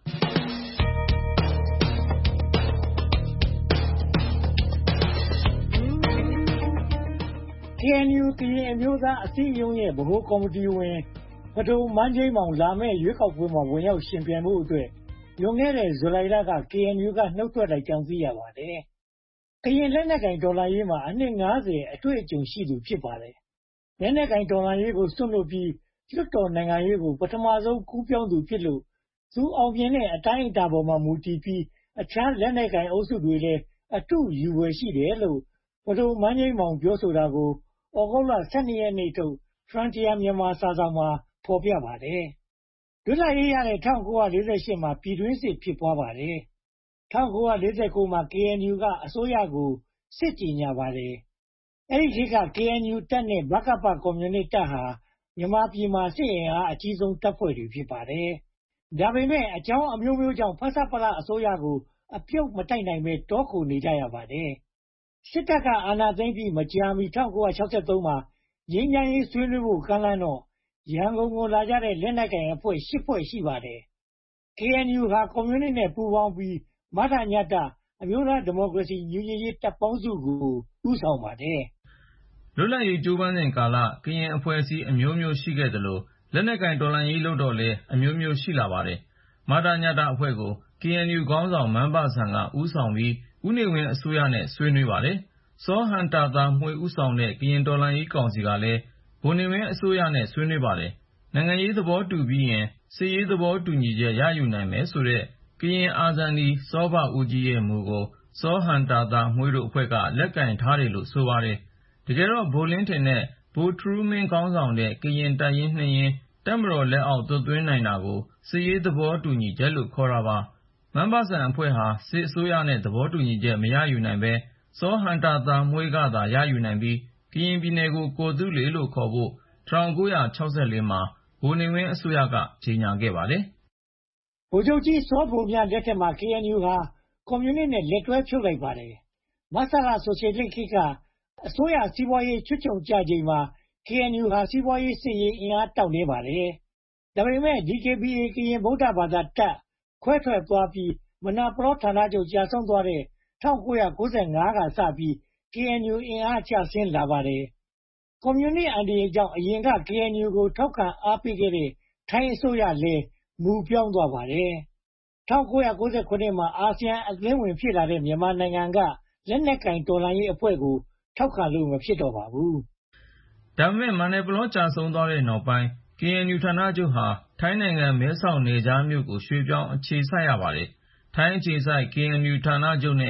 [SPEAKER 21] ကေအန်ယူ ကရင်အမျိုးသားအစည်းအရုံးရဲ့ဗဟိုကော်မတီဝင်ပဒိုမန်းဂျိမ်းမောင်လာမယ့်ရွေးကောက်ပွဲမှာဝင်ရောက်ယှဉ်ပြိုင်ဖို့အတွက်လွန်ခဲ့တဲ့ဇူလိုင်လက ကေအန်ယူ ကနှုတ်ထွက်လိုက်ကြောင်းသိရပါတယ်။ကရင်လက်နက်ကိုင်တော်လှန်ရေးမှာအနှစ်၅၀အတွေ့အကြုံရှိသူဖြစ်ပါတယ်။လက်နက်ကိုင်တော်လှန်ရေးကိုစွန့်လွှတ်ပြီးလွှတ်တော်နိုင်ငံရေးကိုပထမဆုံးကူးပြောင်းသူဖြစ်လို့သူအောင်မြင်တဲ့အတိုင်းအတာပေါ်မှာမူတည်ပြီးအခြားလက်နက်ကိုင်အုပ်စုတွေလည်းအတုယူဝယ်ရှိတယ်လို့ပဒိုမန်းဂျိမ်းမောင်ပြောဆိုတာကိုဩဂုတ်လ၁၂ရက်နေ့ထုတ် Frontier Myanmar စာစောင်မှာဖော်ပြပါတယ်။လွတ်လပ်ရေးရတဲ့၁၉၄၈မှာပြည်တွင်းစစ်ဖြစ်ပွားပါတယ်။၁၉၄၉မှာ ကေအန်ယူ ကအစိုးရကိုစစ်ကြေညာပါတယ်။အဲဒီခေတ်က ကေအန်ယူ တပ်နဲ့ ဗကပ ကွန်မြူနစ်တပ်ဟာမြန်မာပြည်မှာစစ်အင်အားအကြီးဆုံးတပ်ဖွဲ့တွေဖြစ်ပါတယ်။ဒါပေမဲ့အကြောင်းအမျိုးမျိုးကြောင့်ဖဆပလအစိုးရကိုအပြုတ်မတိုက်နိုင်ပဲတောခိုနေကြရပါတယ်။စစ်တပ်ကအာဏာသိမ်းပြီးမကြာမီ၁၉၆၃မှာငြိမ်းချမ်းရေးဆွေးနွေးဖို့ကမ်းလှမ်းတော့ရန်ကုန်ကိုလာကြတဲ့လက်နက်ကိုင်အဖွဲ့၈ဖွဲ့ရှိပါတယ်။ ကေအန်ယူ ဟာကွန်မြူနစ်နဲ့ပူးပေါင်းပြီးမထညတအမျိုးသားဒီမိုကရေစီညီညွတ်ရေးတပ်ပေါင်းစုကိုဦးဆောင်ပါတယ်
[SPEAKER 20] ။လွတ်လပ်ရေးကြိုးပမ်းစဉ်ကာလကရင်အဖွဲ့အစည်းအမျိုးမျိုးရှိခဲ့သလိုလက်နက်ကိုင်တော်လှန်ရေးလုပ်တော့လည်းအမျိုးမျိုးရှိလာပါတယ်။မထညတအဖွဲ့ကို ကေအန်ယူ ခေါင်းဆောင်မန်းဘဆန်ကဦးဆောင်ပြီးဦးနေဝင်းအစိုးရနဲ့ဆွေးနွေးပါတယ်။စောဟန်တာသာမွှေဦးဆောင်တဲ့ကရင်တော်လှန်ရေးကောင်စီကလည်းဗိုလ်နေဝင်းအစိုးရနဲ့ဆွေးနွေးပါတယ်။နိုင်ငံရေးသဘောတူပြီးရင်စစ်ရေးသဘောတူညီချက်ရယူနိုင်မယ်ဆိုတဲ့ကရင်အာဇာနည်စောဘဦးကြီးရဲ့မူကိုစောဟန်တာသာမွှေတို့အဖွဲ့ကလက်ကိုင်ထားတယ်လို့ဆိုပါတယ်။တကယ်တော့ဗိုလ်လင်းထင်နဲ့ဗိုလ်ထူးမင်းခေါင်းဆောင်တဲ့ကရင်တပ်ရင်းနှစ်ရင်းတပ်မတော်လက်အောက်သွတ်သွင်းနိုင်တာကိုစစ်ရေးသဘောတူညီချက်လို့ခေါ်တာပါ။မန်းဘဆန်အဖွဲ့ဟာစစ်အစိုးရနဲ့သဘောတူညီချက်မရယူနိုင်ပဲစောဟန်တာသာမွှေကသာရယူနိုင်ပြီးကရင်ပြည်နယ်ကိုကော်သူးလေလို့ခေါ်ဖို့၁၉၆၄မှာဗိုလ်နေဝင်းအစိုးရကကြေညာခဲ့ပါတယ်
[SPEAKER 21] ။ဗိုလ်ချုပ်ကြီးစောဘိုမြလက်ထက်မှာ ကေအန်ယူ ဟာကွန်မြူနစ်နဲ့လက်တွဲဖြုတ်လိုက်ပါတယ်။မဆလဆိုရှယ်လစ်ခေတ်ကအစိုးရစီးပွားရေးချွတ်ချုံကျချိန်မှာ ကေအန်ယူ ဟာစီးပွားရေးစစ်ရေးအင်အားတောင့်တင်းပါတယ်။ဒါပေမဲ့ ဒီ ကေ ဘီ အေ ကရင်ဗုဒ္ဓဘာသာတပ်ခွဲထွက်သွားပြီးမနာပလောဌာနချုပ်ကျဆုံးသွားတဲ့၁၉၉၅ကစပြီး ကေအန်ယူ အင်အားကျဆင်းလာပါတယ်။ကွန်မြူနစ်အန္တရာယ်ကြောင့်အရင်က ကေအန်ယူ ကိုထောက်ခံအားပေးခဲ့တဲ့ထိုင်းအစိုးရလည်းမူပြောင်းသွားပါတယ်။၁၉၉၇မှာအာဆီယံအသင်းဝင်ဖြစ်လာတဲ့မြန်မာနိုင်ငံကလက်နက်ကိုင်တော်လှန်ရေးအဖွဲ့ကိုထောက်ခံလို့မဖြစ်တော့ပါဘူး
[SPEAKER 20] ။ဒါပေမဲ့မန္တပလောကျဆုံးသွားတဲ့နောက်ပိုင်း ကေအန်ယူ ဌာနချုပ်ဟာထိုင်းနိုင်ငံမဲဆောက်နယ်ခြားမြို့ကိုရွှေ့ပြောင်းအခြေစိုက်ရပါတယ်။ထိုင်းအခြေစိုက် ကေအန်ယူ ဌာနချုပ်နဲ့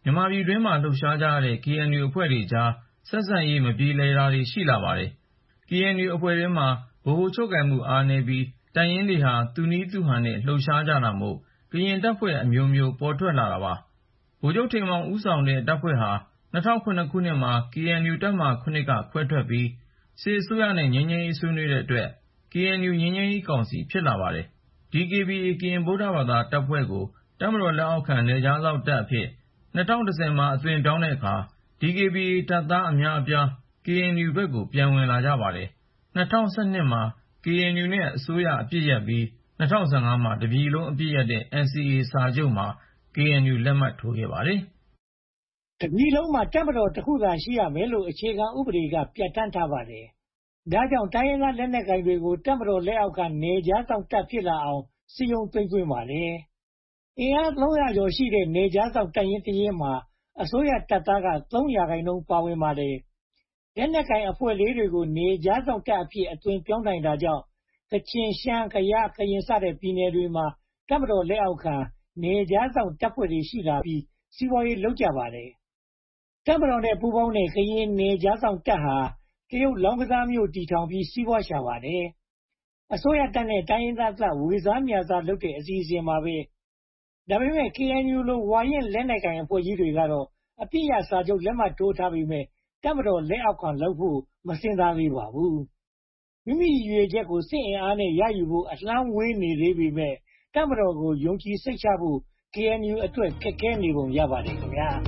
[SPEAKER 20] မြန်မာပြည်တွင်းမှာလှုပ်ရှားကြတဲ့ ကေအန်ယူ အဖွဲ့တွေကြားဆက်ဆံရေးမပြေလည်တာတွေရှိလာပါတယ်။ ကေအန်ယူ အဖွဲ့ထဲမှာဗဟိုချုပ်ကိုင်မှုအားနည်းပြီး တပ်ရင်းတွေဟာသူ့နည်းသူ့ဟန်နဲ့လှုပ်ရှားကြတာမို့ ကရင်တပ်ဖွဲ့အမျိုးမျိုးပေါ်ထွက်လာတာပါ။ ဗိုလ်ချုပ်ထိန်မောင်ဦးဆောင်တဲ့တပ်ဖွဲ့ဟာ ၂၀၀၇ ခုနှစ်မှာ ကေအန်ယူ တပ်မဟာ ကခွဲထွက်ပြီး စစ်အစိုးရနဲ့ငြိမ်းချမ်းရေးဆွေးနွေးတဲ့အတွက် ကေအန်ယူ ငြိမ်းချမ်းရေးကောင်စီဖြစ်လာပါတယ်။ ဒီ ကေဘီအေ ကရင်ဗုဒ္ဓဘာသာတပ်ဖွဲ့ကို တပ်မတော်လက်အောက်ခံ နယ်ခြားစောင့်တပ်အဖြစ် ၂၀၁၀ မှာ အသွင်ပြောင်းတဲ့အခါ ဒီ ကေဘီအေ တပ်သားအများအပြား ကေအန်ယူ ဘက်ကို ပြန်ဝင်လာကြပါတယ်။ ၂၀၁၂ မှာ ကေအန်ယူ နဲ့အစိုးရအပစ်ရပ်ပြီး ၂၀၁၅ မှာ တပြည်လုံးအပစ်ရပ်တဲ့ အန်စီအေ စာချုပ်မှာ ကေအန်ယူ လက်မှတ်ထိုးခဲ့ပါတယ်
[SPEAKER 21] ။ တပြည်လုံးမှာတပ်မတော်တစ်ခုသာရှိရမယ်လို့အခြေခံဥပဒေကပြဌာန်းထားပါတယ်။ ဒါကြောင့်တိုင်းရင်းသားလက်နက်ကိုင်တွေကိုတပ်မတော်လက်အောက်ခံနယ်ခြားစောင့်တပ်ဖြစ်လာအောင်စည်းရုံးသိမ်းသွင်းပါတယ်။ အင်အားသုံးရာကျော်ရှိတဲ့နယ်ခြားစောင့်တပ်ရင်းတစ်ရင်းမှာအစိုးရတပ်သားက သုံးရာခိုင်နှုန်း ပါဝင်ပါတယ်။ လက်နက်ကိုင်အဖွဲ့လေးတွေကိုနယ်ခြားစောင့်တပ်အဖြစ်အသွင်ပြောင်းနိုင်တာကြောင့် ကချင်၊ ရှမ်း၊ ကယား၊ ကရင် စတဲ့ပြည်နယ်တွေမှာတပ်မတော်လက်အောက်ခံနယ်ခြားစောင့်တပ်ဖွဲ့တွေရှိလာပြီးစီးပွားရေးလုပ်ကြပါတယ်။ တပ်မတော်နဲ့ပူးပေါင်းတဲ့ကရင်နယ်ခြားစောင့်တပ်ဟာတရုတ်လောင်းကစားမြို့တည်ထောင်ပြီးစီးပွားရှာပါတယ်။ အစိုးရတပ်နဲ့တိုင်းရင်းသားတပ်ဝေစားမြာစားလုပ်တဲ့အစီအစဉ်ပါပဲ။ ဒါပေမဲ့ ကေအန်ယူ လိုဝါရင့်လက်နက်ကိုင်အဖွဲ့ကြီးတွေကတော့အပစ်ရပ်စာချုပ်လက်မှတ်ထိုးထားပေမယ့် တပ်မတော်လက်အောက်ခံလုပ်ဖို့မစဉ်းစားသေးပါဘူး။ မိမိရည်ရွယ်ချက်ကိုစစ်အင်အားနဲ့ရယူဖို့အလှမ်းဝေးနေသေးပေမယ့် တပ်မတော်ကိုယုံကြည်စိတ်ချဖို့ ကေအန်ယူ အတွက်ခက်ခဲနေပုံရပါတယ်ခင်ဗျာ။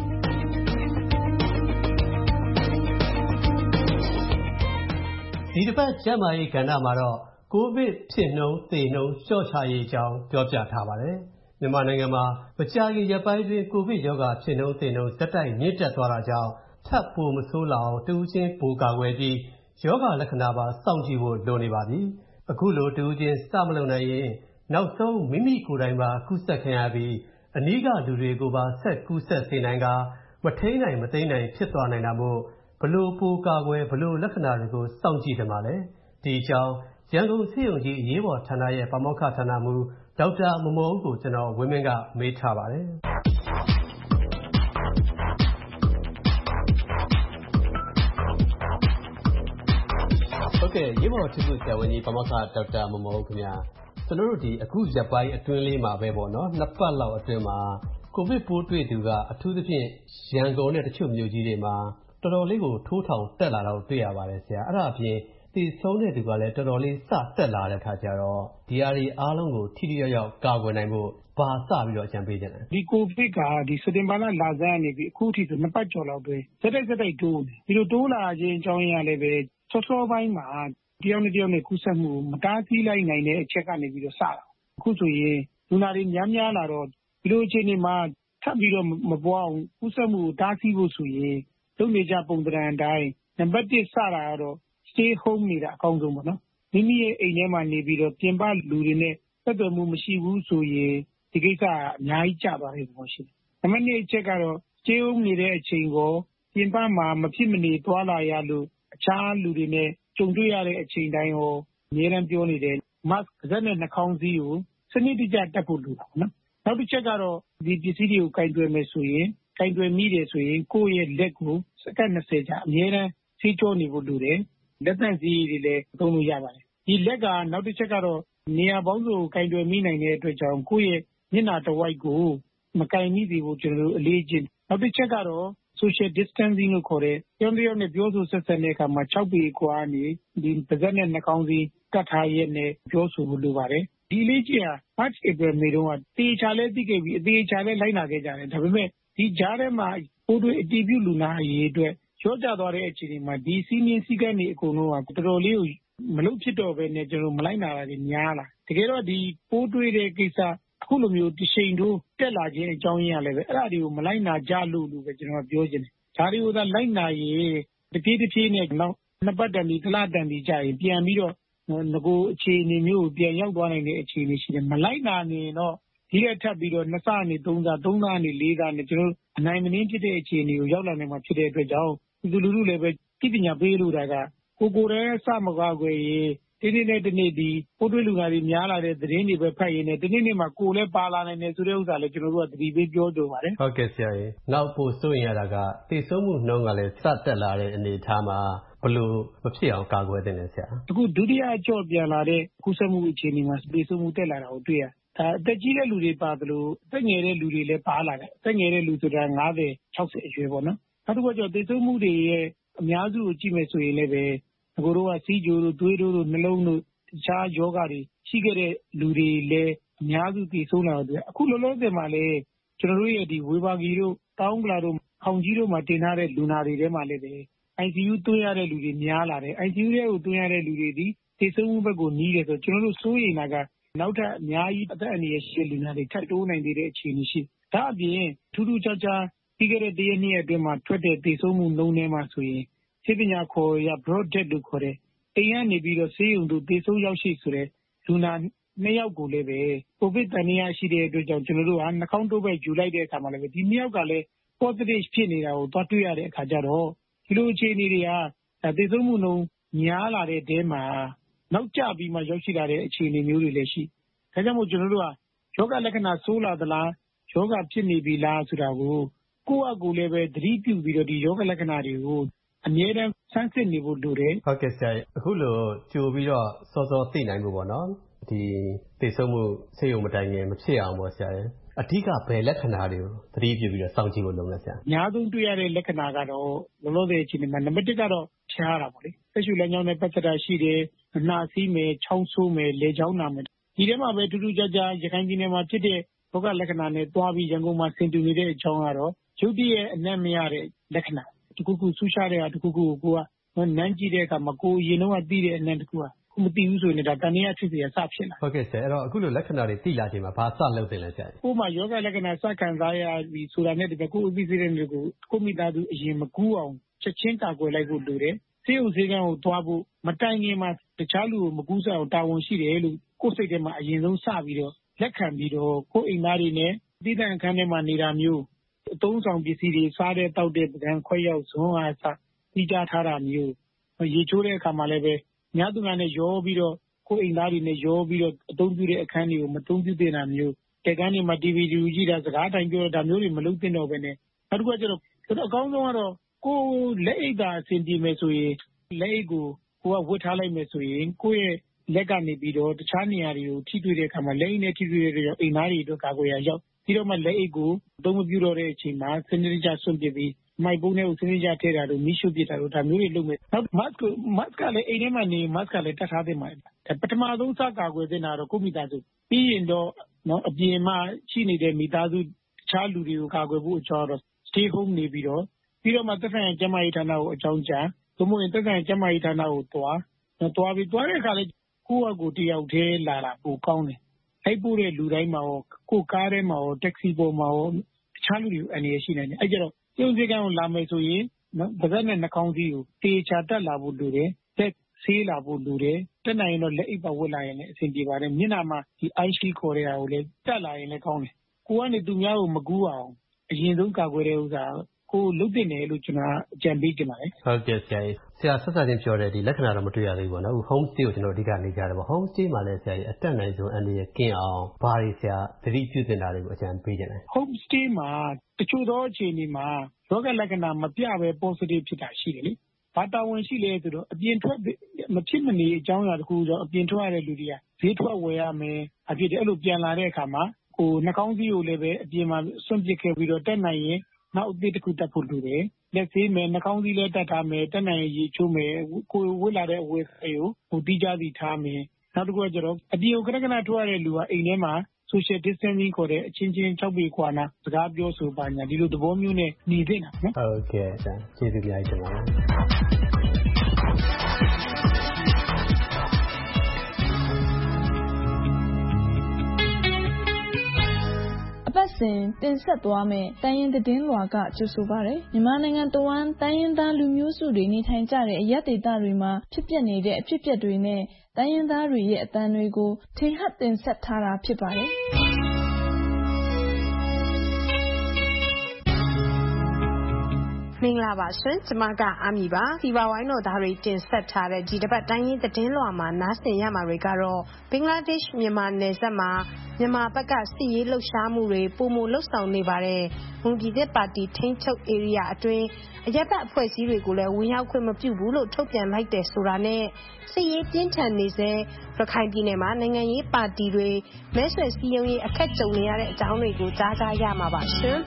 [SPEAKER 1] ဒီတစ်ပတ်ကျန်းမာရေးကဏ္ဍမှာတော့ကိုဗစ်ဖြစ်နှုန်းသေနှုန်းလျှော့ချရေးအကြောင်းပြောပြထားပါတယ်။ မြန်မာနိုင်ငံမှာမကြာခင်ရက်ပိုင်းအတွင်းကိုဗစ်ရောဂါဖြစ်နှုန်းသေနှုန်းဆက်တိုက်မြင့်တက်သွားတာကြောင့်ထပ်ပိုမဆိုးလာအောင်တစ်ဦးချင်းပိုကာကွယ်ပြီးရောဂါလက္ခဏာပါစောင့်ကြည့်ဖို့လိုနေပါပြီ။ အခုလိုတစ်ဦးချင်းစမလုပ်နိုင်ရင်နောက်ဆုံးမိမိကိုယ်တိုင်ပါကူးစက်ခံရပြီးအနီးကလူတွေကိုပါဆက်ကူးစက်စေနိုင်ကာမထိန်းနိုင်မသိမ်းနိုင်ဖြစ်သွားနိုင်တာမို့ဘလို့ပိုကာကွယ်ဘလို့လက္ခဏာတွေကိုစောင့်ကြည့်သင့်ပါလဲ။ဒီအကြောင်းရန်ကုန်ဆေးရုံကြီးအရေးပေါ်ဌာနရဲ့ပါမောက္ခဌာနမှူးဒေါက်တာမော်မော်ဦးကိုကျွန်တော်ဝင်းမင်းကမေးထားပါတယ်။ ဟုတ်ကဲ့ရေးပေါ်ထူးထူးဆရာဝန်ကြီးပါမောက္ခဒေါက်တာမော်မော်ဦးခင်ဗျာကျွန်တော်တို့ဒီအခုရက်ပိုင်းအတွင်းလေးမှာပဲပေါ့နော်နှစ်ပတ်လောက်အတွင်းမှာကိုဗစ်ပိုးတွေ့သူကအထူးသဖြင့်ရန်ကုန်နဲ့တချို့မြို့ကြီးတွေမှာတော်တော်လေးကိုထိုးထောင်တက်လာတော့တွေ့ရပါတယ်ဆရာအဲ့ဒါအပြင်သေဆုံးတဲ့သူကလည်းတော်တော်လေးစတက်လာတဲ့အခါကျတော့ဒီဟာတွေအားလုံးကိုထိထိရောက်ရောက်ကာကွယ်နိုင်ဖို့ဘာစပြီးတော့အကြံပေးခြင်းလဲ
[SPEAKER 22] ဒီကိုဗစ်ကဒီစက်တင်ဘာလလာဆန်းကနေပြီးအခုထိဆိုနှစ်ပတ်ကျော်လောက်ပဲစက်တိုက်စက်တိုက်တိုးနေဒီလိုတိုးလာခြင်းအကြောင်းရင်းကလည်းပဲစောစောပိုင်းမှာတယောက်နဲ့တယောက်နဲ့ကူးစက်မှုမတားဆီးလိုက်နိုင်တဲ့အချက်ကနေပြီးတော့စတာအခုဆိုရင်လူနာတွေများများလာတော့ဒီလိုအခြေအနေမှာထပ်ပြီးတော့မပွားအောင်ကူးစက်မှုကိုတားဆီးဖို့ဆိုရင်လုပ်နေကြပုံသဏ္ဍာန်အတိုင်းနံပါတ်တစ်စတာကတော့ stay home နေတာအကောင်းဆုံးပေါ့နော်မိမိရဲ့အိမ်ထဲမှာနေပြီးတော့ပြင်ပလူတွေနဲ့ဆက်သွယ်မှုမရှိဘူးဆိုရင်ဒီကိစ္စကအများကြီးကျသွားတဲ့သဘောရှိတယ်နံပါတ်နှစ်အချက်ကတော့ stay home နေတဲ့အချိန်ကိုပြင်ပမှာမဖြစ်မနေသွားလာရလို့အခြားလူတွေနဲ့ကြုံတွေ့ရတဲ့အချိန်တိုင်းရောအများအားပြောနေတယ် mask ပါးစပ်နဲ့နှာခေါင်းစည်းကိုစနစ်တကျတပ်ဖို့လိုတာပေါ့နော်နောက်တစ်ချက်ကတော့ဒီပစ္စည်းတွေကိုကင်တွယ်မယ်ဆိုရင်ကင်တွယ်မိတယ်ဆိုရင်ကိုယ့်ရဲ့လက်ကိုစက္ကန့်နှစ်ဆယ်ကြာအများအားဆေးကြောနေဖို့လိုတယ်လက်သန့်ဆေးတွေလည်းသုံးလို့ရပါတယ်ဒီလက်ကနောက်တစ်ချက်ကတော့နေရာပေါင်းစုံကင်တွယ်မိနိုင်တဲ့အတွက်ကြောင့်ကိုယ့်ရဲ့မျက်နှာတစ်ဝိုက်ကိုမကင်မိစေဖို့ကျွန်တော်တို့အလေးကျင့်နောက်တစ်ချက်ကတော့ social distancing လို့ခေါ်တဲ့တယောက်တစ်ယောက်နဲ့ပြောဆိုဆက်ဆံတဲ့အခါမှာခြောက်ပေအကွာကနေဒီပါးစပ်နဲ့နှာခေါင်းစည်းကပ်ထားရက်နဲ့ပြောဆိုဖို့လိုပါတယ်ဒီလေးကျင့်ဟာ March April May တုန်းကတေချာလဲသိခဲ့ပြီးအသေးချာလဲလိုက်နာခဲ့ကြတယ်ဒါပေမဲ့ဒီကြားထဲမှာပိုးတွေ့အတည်ပြုလူနာအရေအတွက်လျော့ကျသွားတဲ့အခြေအနေမှာဒီစီးမင်းစည်းကမ်းတွေအကုန်လုံးကတော်တော်လေးကိုမလုပ်ဖြစ်တော့ဘဲနဲ့ကျွန်တော်မလိုက်နာတာတွေများလာတကယ်တော့ဒီပိုးတွေ့တဲ့ကိစ္စအခုလိုမျိုးတစ်ချိန်တိုးတက်လာခြင်းအကြောင်းရင်းကလည်းပဲအဲ့ဒါတွေကိုမလိုက်နာကြလို့လို့ပဲကျွန်တော်ပြောချင်တယ်ဒါတွေကိုသာလိုက်နာရင်တပြေးတပြေးနဲ့နောက်နှစ်ပတ်တန်ပြီးတစ်လတန်ပြီးကြာရင်ပြန်ပြီးတော့ငကိုအခြေအနေမျိုးကိုပြန်ရောက်သွားနိုင်တဲ့အခြေအနေရှိတယ်မလိုက်နာနေတော့ဒီရက်ထပ်ပြီးတော့နှစ်ဆနေသုံးဆသုံးဆနေလေးဆနဲ့ကျွန်တော်အနိုင်မနှင်းဖြစ်တဲ့အခြေအနေကိုရောက်လာနိုင်မှာဖြစ်တဲ့အတွက်ကြောင့်ဒီလူလူလည်းပဲသိပညာပေးလို့တာကကိုကိုယ်တည်းစမကားကွယ်ရေးဒီနေ့နဲ့ဒီနေ့ဒီပိုးတွေ့လူနာတွေများလာတဲ့သတင်းတွေပဲဖတ်ရင်းနဲ့ဒီနေ့နေ့မှာကိုယ်လည်းပါလာနိုင်တယ်ဆိုတဲ့ဥစ္စာလည်းကျွန်တော်တို့ကသတိပေးပြောကြပါတယ်
[SPEAKER 1] ဟုတ်ကဲ့ဆရာကြီးနောက်ပို့စိုးရင်ရတာကသိဆုံးမှုနှုန်းကလည်းစတက်လာတဲ့အနေအထားမှာဘယ်လိုမဖြစ်အောင်ကာကွယ်သင့်လဲဆရာ
[SPEAKER 22] အခုဒုတိယအကြော့ပြန်လာတဲ့ကူးစက်မှုအခြေအနေမှာသိဆုံးမှုတက်လာတာကိုတွေ့ရဒါအသက်ကြီးတဲ့လူတွေပါသလိုအသက်ငယ်တဲ့လူတွေလည်းပါလာတယ်အသက်ငယ်တဲ့လူဆိုတာ၅၀ ၆၀အရွယ်ပေါ့နော်နောက်တစ်ခုကကျတော့သိဆုံးမှုတွေရဲ့အများစုကိုကြည့်မယ်ဆိုရင်လည်းပဲကိုတို့ကစီးကြိုတို့သွေးတို့နှလုံးတို့တခြားယောဂတွေရှိခဲ့တဲ့လူတွေလည်းအများစုသိဆုံးလာတော့အခုလောလောဆယ်မှာလည်းကျွန်တော်တို့ရဲ့ဒီဝေဘာဂီတို့တောင်းကလာတို့ခေါင်ကြီးတို့မှာတင်ထားတဲ့လူနာတွေထဲမှာလည်းပဲ အိုင်စီယူ သွင်းရတဲ့လူတွေများလာတယ် အိုင်စီယူ ရဲ့ကိုသွင်းရတဲ့လူတွေဒီသိဆုံးမှုဘက်ကိုနီးတယ်ဆိုကျွန်တော်တို့စိုးရိမ်တာကနောက်ထပ်အများကြီးအသက်အန္တရာယ်ရှိတဲ့လူနာတွေထပ်တိုးနိုင်သေးတဲ့အခြေအနေရှိဒါအပြင်ထူးထူးခြားခြားပြီးခဲ့တဲ့တရက်နှစ်ရက်အတွင်းမှာထွက်တဲ့သိဆုံးမှုနှုန်းထဲမှာဆိုရင်ဆေးပညာခေါ်ရ broad death လို့ခေါ်တဲ့အိမ်ကနေပြီးတော့ဆေးရုံတို့သိဆုံးရောက်ရှိဆိုတဲ့လူနာနှစ်ယောက်ကိုလည်းပဲကိုဗစ်တန်ရာရှိတဲ့အတွက်ကြောင့်ကျွန်တော်တို့ကနှာခေါင်းတိုးပဲယူလိုက်တဲ့အခါမှာလည်းဒီနှစ်ယောက်ကလည်း positive ဖြစ်နေတာကိုသွားတွေ့ရတဲ့အခါကျတော့ဒီလိုအခြေအနေတွေကသိဆုံးမှုနှုန်းများလာတဲ့တဲမှာနောက်ကျပြီးမှရောက်ရှိလာတဲ့အခြေအနေမျိုးတွေလည်းရှိဒါကြောင့်မို့ကျွန်တော်တို့ကယောဂလက္ခဏာဆိုးလာသလားယောဂဖြစ်နေပြီလားဆိုတာကိုကိုယ့်အကူလည်းပဲသတိပြုပြီးတော့ဒီယောဂလက္ခဏာတွေကိုအမြဲတမ်းစမ်းစစ်နေဖို့လိုတယ်
[SPEAKER 1] ဟုတ်ကဲ့ဆရာအခုလိုကြိုပြီးတော့စောစောသိနိုင်ဖို့ပေါ့နော်ဒီသိဆုံးမှုဆေးရုံမတိုင်ခင်မဖြစ်အောင်ပေါ့ဆရာအဓိကဘယ်လက္ခဏာတွေကိုသတိပြုပြီးတော့စောင့်ကြည့်ဖို့လုပ်လဲဆရာ
[SPEAKER 22] အများဆုံးတွေ့ရတဲ့လက္ခဏာကတော့လောလောဆယ်အချိန်မှာနံပါတ်တစ်ကတော့ဖျားတာပေါ့လေဆက်ရှုလမ်းကြောင်းနဲ့ပတ်သက်တာရှိတယ်အနှာစီးမယ်ချောင်းဆိုးမယ်လေချောင်းနာမယ်ဒီထဲမှာပဲထူးထူးခြားခြားရခိုင်ပြည်နယ်မှာဖြစ်တဲ့ဘောဂလက္ခဏာနဲ့တွားပြီးရန်ကုန်မှာဆင်တူနေတဲ့အကြောင်းကတော့ရုပ်တရက်အနက်မရတဲ့လက္ခဏာတခုခုဆူရှားတဲ့ဟာတခုခုကိုကနမ်းကြည့်တဲ့အခါမှာကိုရင်တော့သိတဲ့အနက်တခုကမသိဘူးဆိုရင်ဒါတဏှာဖြစ်စီရစဖြစ်လာ
[SPEAKER 1] ဟုတ်ကဲ့ဆရာအဲ့တော့အခုလိုလက္ခဏာတွေသိလာချိန်မှာဘာစလုပ်တင်လဲဆရာ
[SPEAKER 22] ကိုမှယောဂလက္ခဏာစခံစားရပြီးဆိုတာနဲ့တကယ်ကိုအသိစိတ်တွေကိုကိုမိသားစုအရင်မကူးအောင်ချက်ချင်းကာကွယ်လိုက်ဖို့လိုတယ်ဆေးရုံဆေးကန်းကိုသွားဖို့မတိုင်ခင်မှာတခြားလူကိုမကူးစအောင်တာဝန်ရှိတယ်လို့ကိုယ်စိတ်ထဲမှာအရင်ဆုံးစပြီးတော့လက်ခံပြီးတော့ကိုယ်အိမ်သားတွေနဲ့တည်တံ့အခန်းထဲမှာနေတာမျိုးအသုံးဆောင်ပစ္စည်းတွေစားတဲ့တောက်တဲ့ပကံခွက်ရောက်ဇွန်အားစပြီးကြထားတာမျိုးရေချိုးတဲ့အခါမှာလည်းပဲညသူကနဲ့ရောပြီးတော့ကိုယ်အိမ်သားတွေနဲ့ရောပြီးတော့အသုံးပြုတဲ့အခန်းတွေကိုမသုံးပြုသင့်တာမျိုးတဲကန်းတွေမှာ တီဗီ ကြည့်တာစကားတိုင်းပြောတာမျိုးတွေမလုပ်သင့်တော့ဘဲနဲ့နောက်တစ်ခုကကျတော့အကောင်းဆုံးကတော့ကိုယ်လက်အိတ်သာအဆင်ပြေမယ်ဆိုရင်လက်အိတ်ကိုကိုကဝတ်ထားလိုက်မယ်ဆိုရင်ကိုယ့်ရဲ့လက်ကနေပြီးတော့တခြားနေရာတွေကိုထိတွေ့တဲ့အခါမှာလက်အိတ်နဲ့ထိတွေ့တဲ့အတွက်အိမ်သားတွေအတွက်ကာကွယ်ရရောက်ပြီးတော့မှလက်အိတ်ကိုသုံးမပြုတော့တဲ့အချိန်မှာစနစ်တကျဆွန့်ပစ်ပြီးမိုက်ပုံးနဲ့စနစ်တကျထည့်တာတို့မီးရှို့ပစ်တာတို့ဒါမျိုးတွေလုပ်မယ်နောက် mask mask ကလည်းအိမ်ထဲမှာနေ mask ကလည်းတတ်ထားသင့်ပါတယ်ပထမဆုံးစကာကွယ်သင့်တာတော့ကိုမိသားစုပြီးရင်တော့နော်အပြင်မှာရှိနေတဲ့မိသားစုတခြားလူတွေကိုကာကွယ်ဖို့အကြောင်းတော့ stay home နေပြီးတော့ပြီးတော့မှသက်ဆိုင်ရာကျန်းမာရေးဌာနကိုအကြောင်းကြားသို့မဟုတ်သက်ဆိုင်ရာကျန်းမာရေးဌာနကိုတွားတွားပြီးတွားတဲ့အခါလည်းကိုယ့်အကူတယောက်တည်းလာတာပိုကောင်းတယ်အဲ့ပို့တဲ့လူတိုင်းမှာရောကိုကားထဲမှာရောတက္ကစီပေါ်မှာရောတခြားလူတွေအနေနဲ့ရှိနေတယ်အဲ့ကြတော့ပြုံးစည်းကန်းကိုလာမယ်ဆိုရင်နော်ပါးစပ်နဲ့နှာခေါင်းစည်းကိုတေချာတက်လာဖို့လိုတယ်တက်ဆေးလာဖို့လိုတယ်တက်နိုင်ရင်တော့လက်အိပ်ပါဝတ်လာရင်လည်းအဆင်ပြေပါတယ်မျက်နှာမှာဒီ ice shield ခေါ်တဲ့ဟာကိုလည်းတက်လာရင်လည်းကောင်းတယ်ကိုကနေသူများကိုမကူးအောင်အရင်ဆုံးကာကွယ်တဲ့ဥစ္စာကိုလုတ်တင်တယ်လို့ကျွန်တော်အကြံပေးချင်ပါတယ်
[SPEAKER 1] ဟုတ်ကဲ့ဆရာကြီးဆရာဆက်ဆက်ချင်းပြောတဲ့ဒီလက္ခဏာတော့မတွေ့ရသေးဘူးပေါ့နော် home stay ကိုကျွန်တော်အဓိကနေကြတယ်ပေါ့ home stay မှာလည်းဆရာကြီးအတက်နိုင်ဆုံးအန္တရာယ်ကင်းအောင်ဘာတွေဆရာသတိပြုသင့်တာတွေကိုအကြံပေးချင်တယ်
[SPEAKER 22] home stay မှာတချို့သောအခြေအနေမှာယောဂလက္ခဏာမပြဘဲ positive ဖြစ်တာရှိတယ်လေဘာတာဝန်ရှိလဲဆိုတော့အပြင်ထွက်မဖြစ်မနေအကြောင်းအရာတခုကြောင့်အပြင်ထွက်ရတဲ့လူတွေကဈေးထွက်ဝယ်ရမယ်အဖြစ်တယ်အဲ့လိုပြန်လာတဲ့အခါမှာဟိုနှာခေါင်းစည်းကိုလည်းပဲအပြင်မှာစွန့်ပစ်ခဲ့ပြီးတော့တက်နိုင်ရင်နောက်အသစ်တစ်ခုတက်ဖို့လိုတယ်လက်သေးမယ်နှာခေါင်းစည်းလည်းတက်ထားမယ်တက်နိုင်ရင်ရေချိုးမယ်ကိုဝတ်လာတဲ့အဝတ်အကိုဟိုတီးကြစီထားမယ်နောက်တစ်ခုကကျတော့အပြင်ကိုခဏခဏထွက်ရတဲ့လူကအိမ်ထဲမှာ social distancing ခေါ်တဲ့အချင်းချင်း၆ပေခွာနာစကားပြောဆိုပါညာဒီလိုသဘောမျိုးနဲ့နေသင့်တာနော်
[SPEAKER 1] ဟုတ်ကဲ့ဆရာကျေးဇူးများတင်ပါတယ်
[SPEAKER 2] ပတ်စဉ်တင်ဆက်သွားမယ့်တိုင်းရင်းသတင်းလွှာကကြိုဆိုပါရယ်မြန်မာနိုင်ငံတဝန်းတိုင်းရင်းသားလူမျိုးစုတွေနေထိုင်ကြတဲ့အရပ်ဒေသတွေမှာဖြစ်ပျက်နေတဲ့အဖြစ်အပျက်တွေနဲ့တိုင်းရင်းသားတွေရဲ့အသံတွေကိုထင်ဟပ်တင်ဆက်ထားတာဖြစ်ပါတယ်
[SPEAKER 3] မင်္ဂလာပါရှင်ကျမကအာမီပါစီပါဝိုင်းတော်သားတွေတင်ဆက်ထားတဲ့ဒီတစ်ပတ်တိုင်းရင်းသတင်းလွှာမှာနားဆင်ရမှာတွေကတော့ဘင်္ဂလားဒေ့ရှ်မြန်မာနယ်စပ်မှာမြန်မာဘက်ကစစ်ရေးလှုပ်ရှားမှုတွေပုံမလှုပ်ဆောင်နေပါတယ်မွန်ပြည်သက်ပါတီထိန်းချုပ် area အတွင်းအရက်ပတ်အဖွဲ့အစည်းတွေကိုလည်းဝင်ရောက်ခွင့်မပြုဘူးလို့ထုတ်ပြန်လိုက်တယ်ဆိုတာနဲ့စစ်ရေးပြင်းထန်နေစေရခိုင်ပြည်နယ်မှာနိုင်ငံရေးပါတီတွေမဲဆွယ်စည်းရုံးရေးအခက်ကြုံနေရတဲ့အကြောင်းတွေကိုကြားကြရမှာပါရှင်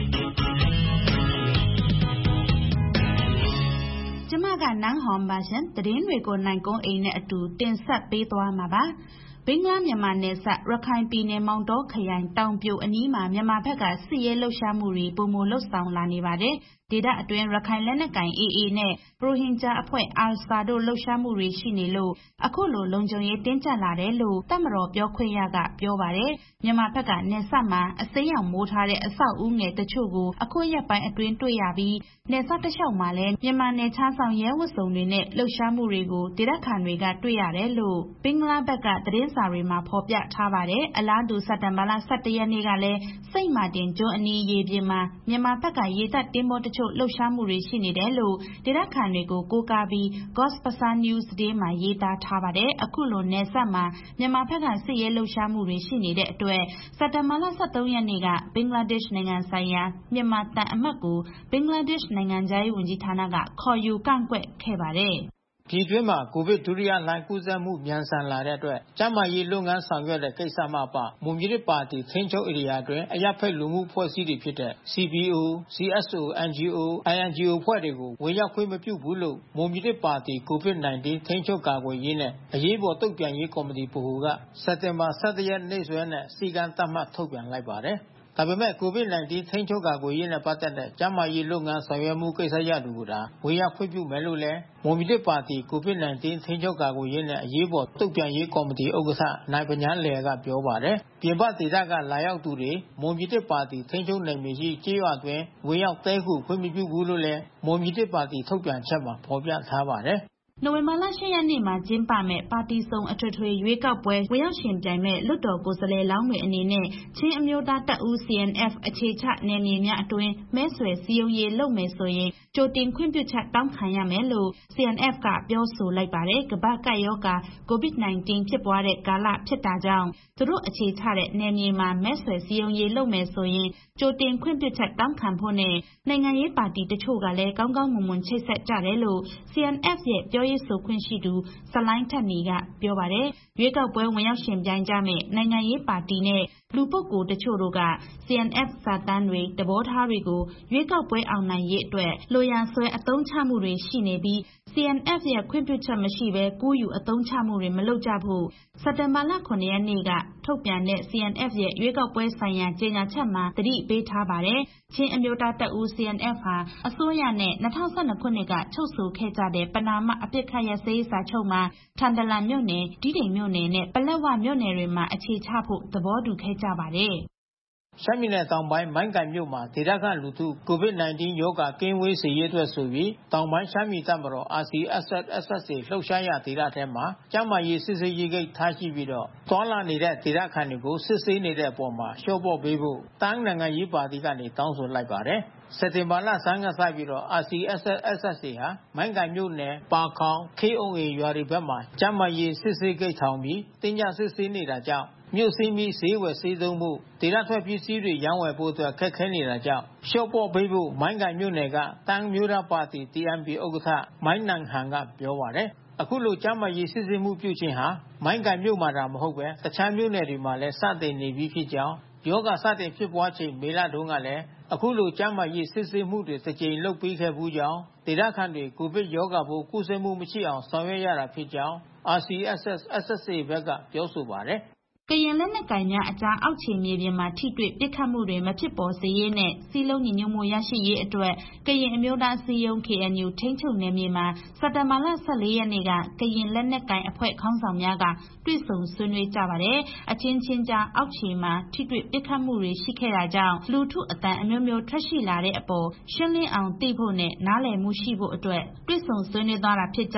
[SPEAKER 5] ကျမကနန်းဟောင်ပါရှင်သတင်းတွေကိုနိုင်ကုန်းအိမ်နဲ့အတူတင်ဆက်ပေးသွားမှာပါဘင်္ဂလားမြန်မာနယ်စပ်ရခိုင်ပြည်နယ်မောင်တောခရိုင်တောင်ပြိုအနီးမှာမြန်မာဘက်ကစစ်ရေးလှုပ်ရှားမှုတွေပုံမလှုပ်ဆောင်လာနေပါတယ်ဒေသအတွင်းရခိုင်လက်နက်ကိုင် အေးအေး နဲ့ရိုဟင်ဂျာအဖွဲ့အာဆာတို့လှုပ်ရှားမှုတွေရှိနေလို့အခုလိုလုံခြုံရေးတင်းကျပ်လာတယ်လို့တပ်မတော်ပြောခွင့်ရကပြောပါတယ်မြန်မာဘက်ကနယ်စပ်မှာအစိမ်းရောင်မိုးထားတဲ့အဆောက်အဦငယ်တချို့ကိုအခုရက်ပိုင်းအတွင်းတွေ့ရပြီးနယ်စပ်တစ်လျှောက်မှာလည်းမြန်မာနယ်ခြားဆောင်ရဲဝတ်စုံတွေနဲ့လှုပ်ရှားမှုတွေကိုဒေသခံတွေကတွေ့ရတယ်လို့ဘင်္ဂလားဘက်ကသတင်းစာတွေမှာဖော်ပြထားပါတယ်အလားတူစက်တင်ဘာလ၁၁ရက်နေ့ကလည်းစိတ်မာတင်ကျွန်းအနီးရေပြင်မှာမြန်မာဘက်ကရေတပ်တင်းမောတချို့လှုပ်ရှားမှုတွေရှိနေတယ်လို့ဒေသခံတွေကိုကိုးကားပြီး Gospasa News သတင်းမှာရေးသားထားပါတယ်အခုလိုနယ်စပ်မှာမြန်မာဘက်ကစစ်ရေးလှုပ်ရှားမှုတွေရှိနေတဲ့အတွက်စက်တင်ဘာလ၁၃ရက်နေ့ကဘင်္ဂလားဒေ့ရှ်နိုင်ငံဆိုင်ရာမြန်မာတန်အမတ်ကိုဘင်္ဂလားဒေ့ရှ်နိုင်ငံခြားရေးဝန်ကြီးဌာနကခေါ်ယူကန့်ကွက်ခဲ့ပါတယ်
[SPEAKER 10] ပြည်တွင်းမှာကိုဗစ်ဒုတိယလှိုင်းကူးစက်မှုမြန်ဆန်လာတဲ့အတွက်ကျန်းမာရေးလုပ်ငန်းဆောင်ရွက်တဲ့ကိစ္စမှပမွန်ပြည်သစ်ပါတီထိန်းချုပ်ဧရိယာအတွင်းအရပ်ဖက်လူမှုဖွဲ့စည်းတွေဖြစ်တဲ့ စီ ပီ အို စီ အက်စ် အို အန် ဂျီ အို အိုင် အန် ဂျီ အို ဖွဲ့တွေကိုဝင်ရောက်ခွင့်မပြုဘူးလို့မွန်ပြည်သစ်ပါတီကိုဗစ်၁၉ထိန်းချုပ်ကာကွယ်ရေးနဲ့အရေးပေါ်တုံ့ပြန်ရေးကော်မတီဗဟိုကစက်တင်ဘာ၁၁ရက်နေ့စွဲနဲ့စည်းကမ်းသတ်မှတ်ထုတ်ပြန်လိုက်ပါတယ်ဒါပေမဲ့ကိုဗစ်၁၉ထိန်းချုပ်ကာကွယ်ရေးနဲ့ပတ်သက်တဲ့ကျန်းမာရေးလုပ်ငန်းဆောင်ရွက်မှုကိစ္စရပ်တွေကိုသာဝင်ရောက်ခွင့်ပြုမယ်လို့လည်းမွန်ပြည်သစ်ပါတီကိုဗစ်၁၉ထိန်းချုပ်ကာကွယ်ရေးနဲ့အရေးပေါ်တုံ့ပြန်ရေးကော်မတီဥက္ကဋ္ဌနိုင်ပညာလယ်ကပြောပါတယ်ပြင်ပဒေသကလာရောက်သူတွေမွန်ပြည်သစ်ပါတီထိန်းချုပ်နယ်မြေရှိကျေးရွာတွင်ဝင်ရောက်တဲခုခွင့်မပြုဘူးလို့လည်းမွန်ပြည်သစ်ပါတီထုတ်ပြန်ချက်မှာဖော်ပြထားပါတယ်
[SPEAKER 5] နိုဝင်ဘာလ၈ရက်နေ့မှာကျင်းပမဲ့ပါတီစုံအထွေထွေရွေးကောက်ပွဲဝင်ရောက်ရှင်ပြိုင်မဲ့လွှတ်တော်ကိုယ်စားလှယ်လောင်းတွေအနေနဲ့ချင်းအမျိုးသားတပ်ဦး စီ အန် အက်ဖ် အခြေချနယ်မြေများအတွင်းမဲဆွယ်စည်းရုံးရေးလုပ်မယ်ဆိုရင်ကြိုတင်ခွင့်ပြုချက်တောင်းခံရမယ်လို့ စီ အန် အက်ဖ် ကပြောဆိုလိုက်ပါတယ်ကမ္ဘာ့ကပ်ရောဂါကိုဗစ်၁၉ဖြစ်ပွားတဲ့ကာလဖြစ်တာကြောင့်သူတို့အခြေချတဲ့နယ်မြေမှာမဲဆွယ်စည်းရုံးရေးလုပ်မယ်ဆိုရင်ကြိုတင်ခွင့်ပြုချက်တောင်းခံဖို့နဲ့နိုင်ငံရေးပါတီတချို့ကလည်းကောင်းကောင်းမွန်မွန်ချိတ်ဆက်ကြတယ်လို့ စီ အန် အက်ဖ် ရဲ့ပြောရေးဆိုခွင့်ရှိသူဆလိုင်းထက်နီကပြောပါတယ်ရွေးကောက်ပွဲဝင်ရောက်ရှင်ပြိုင်ကြမဲ့နိုင်ငံရေးပါတီနဲ့လူပုဂ္ဂိုလ်တချို့တို့က စီ အန် အက်ဖ် စာတမ်းတွေတဘောထားတွေကိုရွေးကောက်ပွဲအောင်နိုင်ရေးအတွက်လိုရာဆွဲအသုံးချမှုတွေရှိနေပြီး စီ အန် အက်ဖ် ရဲ့ခွင့်ပြုချက်မရှိဘဲကူးယူအသုံးချမှုတွေမလုပ်ကြဖို့စက်တင်ဘာလ၇ရက်နေ့ကထုတ်ပြန်တဲ့ စီ အန် အက်ဖ် ရဲ့ရွေးကောက်ပွဲဆိုင်ရာကြေညာချက်မှာသတိပေးထားပါတယ်ချင်းအမျိုးသားတပ်ဦး စီ အန် အက်ဖ် ဟာအစိုးရနဲ့၂၀၁၂ခုနှစ်ကချုပ်ဆိုခဲ့ကြတဲ့ပဏာမအပစ်ခတ်ရပ်စဲရေးစာချုပ်မှာထန်တလန်မြို့နယ်ဒိဋ္ဌိမ်မြို့နယ်နဲ့ပလက်ဝမြို့နယ်တွေမှာအခြေချဖို့သဘောတူခဲ့ကြပါတယ်
[SPEAKER 10] ရှမ်းပြည်နယ်တောင်ပိုင်းမိုင်းကိုင်မြို့မှာဒေသခံလူထုကိုဗစ်၁၉ရောဂါကင်းဝေးစေရေးအတွက်ဆိုပြီးတောင်ပိုင်းရှမ်းပြည်တပ်မတော် အာရ် စီ အက်စ် အက်စ် အက်စ် အေ လှုပ်ရှားရာဒေသထဲမှာကျန်းမာရေးစစ်ဆေးရေးဂိတ်ထားရှိပြီးတော့သွားလာနေတဲ့ဒေသခံတွေကိုစစ်ဆေးနေတဲ့အပေါ်မှာလျှော့ပေါ့ပေးဖို့တန်းနိုင်ငံရေးပါတီကနေတောင်းဆိုလိုက်ပါတယ်စက်တင်ဘာလဆန်းကစပြီးတော့ အာရ် စီ အက်စ် အက်စ် အက်စ် အေ ဟာမိုင်းကိုင်မြို့နယ်ပါခေါင် ခေးအုံအေရွာတွေဘက်မှာကျန်းမာရေးစစ်ဆေးဂိတ်ထောင်ပြီးတင်းကြပ်စစ်ဆေးနေတာကြောင့်မြို့စည်းမီဈေးဝယ်ဈေးသုံးမှုဒေသထွက်ပစ္စည်းတွေရောင်းဝယ်ဖို့အတွက်ခက်ခဲနေတာကြောင့်လျှော့ပေါ့ပေးဖို့မိုင်းကိုင်မြို့နယ်ကတန်းမျိုးသားပါတီ တီ အမ် ပီ ဥက္ကဋ္ဌမိုင်းနန်ဟန်ကပြောပါတယ်အခုလိုကျန်းမာရေးစစ်ဆေးမှုပြုခြင်းဟာမိုင်းကိုင်မြို့မှာတာမဟုတ်ပဲတခြားမြို့နယ်တွေမှာလည်းစတင်နေပြီးဖြစ်ကြောင်းယောဂစတင်ဖြစ်ပွားချိန်မေလတုန်းကလည်းအခုလိုကျန်းမာရေးစစ်ဆေးမှုတွေတစ်ကြိမ်လုပ်ပေးခဲ့ဘူးကြောင်းဒေသခံတွေကိုဗစ်ရောဂါပိုးကူးစက်မှုမရှိအောင်ဆောင်ရွက်ရတာဖြစ်ကြောင်း အာရ် စီ အက်စ် အက်စ် အေ ဘက်ကပြောဆိုပါတယ်
[SPEAKER 5] ကရင်လက်နက်ကိုင်များအကြားအောက်ခြေမြေပြင်မှာထိတွေ့ပစ်ခတ်မှုတွေမဖြစ်ပေါ်စေရေးနဲ့စီးလုံးညီညွတ်မှုရရှိရေးအတွက်ကရင်အမျိုးသားအစည်းအရုံး ကေအန်ယူ ထိန်းချုပ်နယ်မြေမှာစက်တင်ဘာလ၁၄ရက်နေ့ကကရင်လက်နက်ကိုင်အဖွဲ့ခေါင်းဆောင်များကတွေ့ဆုံဆွေးနွေးကြပါတယ်။အချင်းချင်းကြားအောက်ခြေမှာထိတွေ့ပစ်ခတ်မှုတွေရှိခဲ့တာကြောင့်လူထုအတန်အမျိုးမျိုးထွက်ရှိလာတဲ့အပေါ်ရှင်းလင်းအောင်သိဖို့နဲ့နားလည်မှုရှိဖို့အတွက်တွေ့ဆုံဆွေးနွေးသွားတာဖြစ်ကြောင်း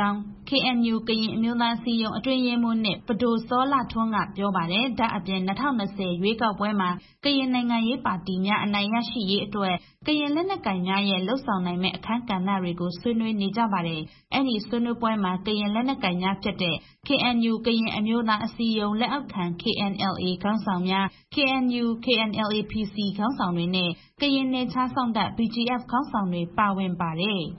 [SPEAKER 5] ကေအန်ယူ ကရင်အမျိုးသားအစည်းအရုံးအတွင်းရေးမှူးနဲ့ပဒိုစောလှထွန်းကပြောပါတယ်။ဒါအပြင်၂၀၂၀ရွေးကောက်ပွဲမှာကရင်နိုင်ငံရေးပါတီများအနိုင်ရရှိရေးအတွက်ကရင်လက်နက်ကိုင်များရဲ့လှုပ်ဆောင်နိုင်မဲ့အခန်းကဏ္ဍတွေကိုဆွေးနွေးနေကြပါတယ်။အဲ့ဒီဆွေးနွေးပွဲမှာကရင်လက်နက်ကိုင်များဖြစ်တဲ့ ကေအန်ယူ ကရင်အမျိုးသားအစည်းအရုံးလက်အောက်ခံ ကေအန်အယ်လ်အေ ခေါင်းဆောင်များ ကေအန်ယူ ကေအန်အယ်လ်အေ ပီ စီ ခေါင်းဆောင်တွေနဲ့ကရင်နယ်ခြားစောင့်တပ် ဘီ ဂျီ အက်ဖ် ခေါင်းဆောင်တွေပါဝင်ပါတယ်။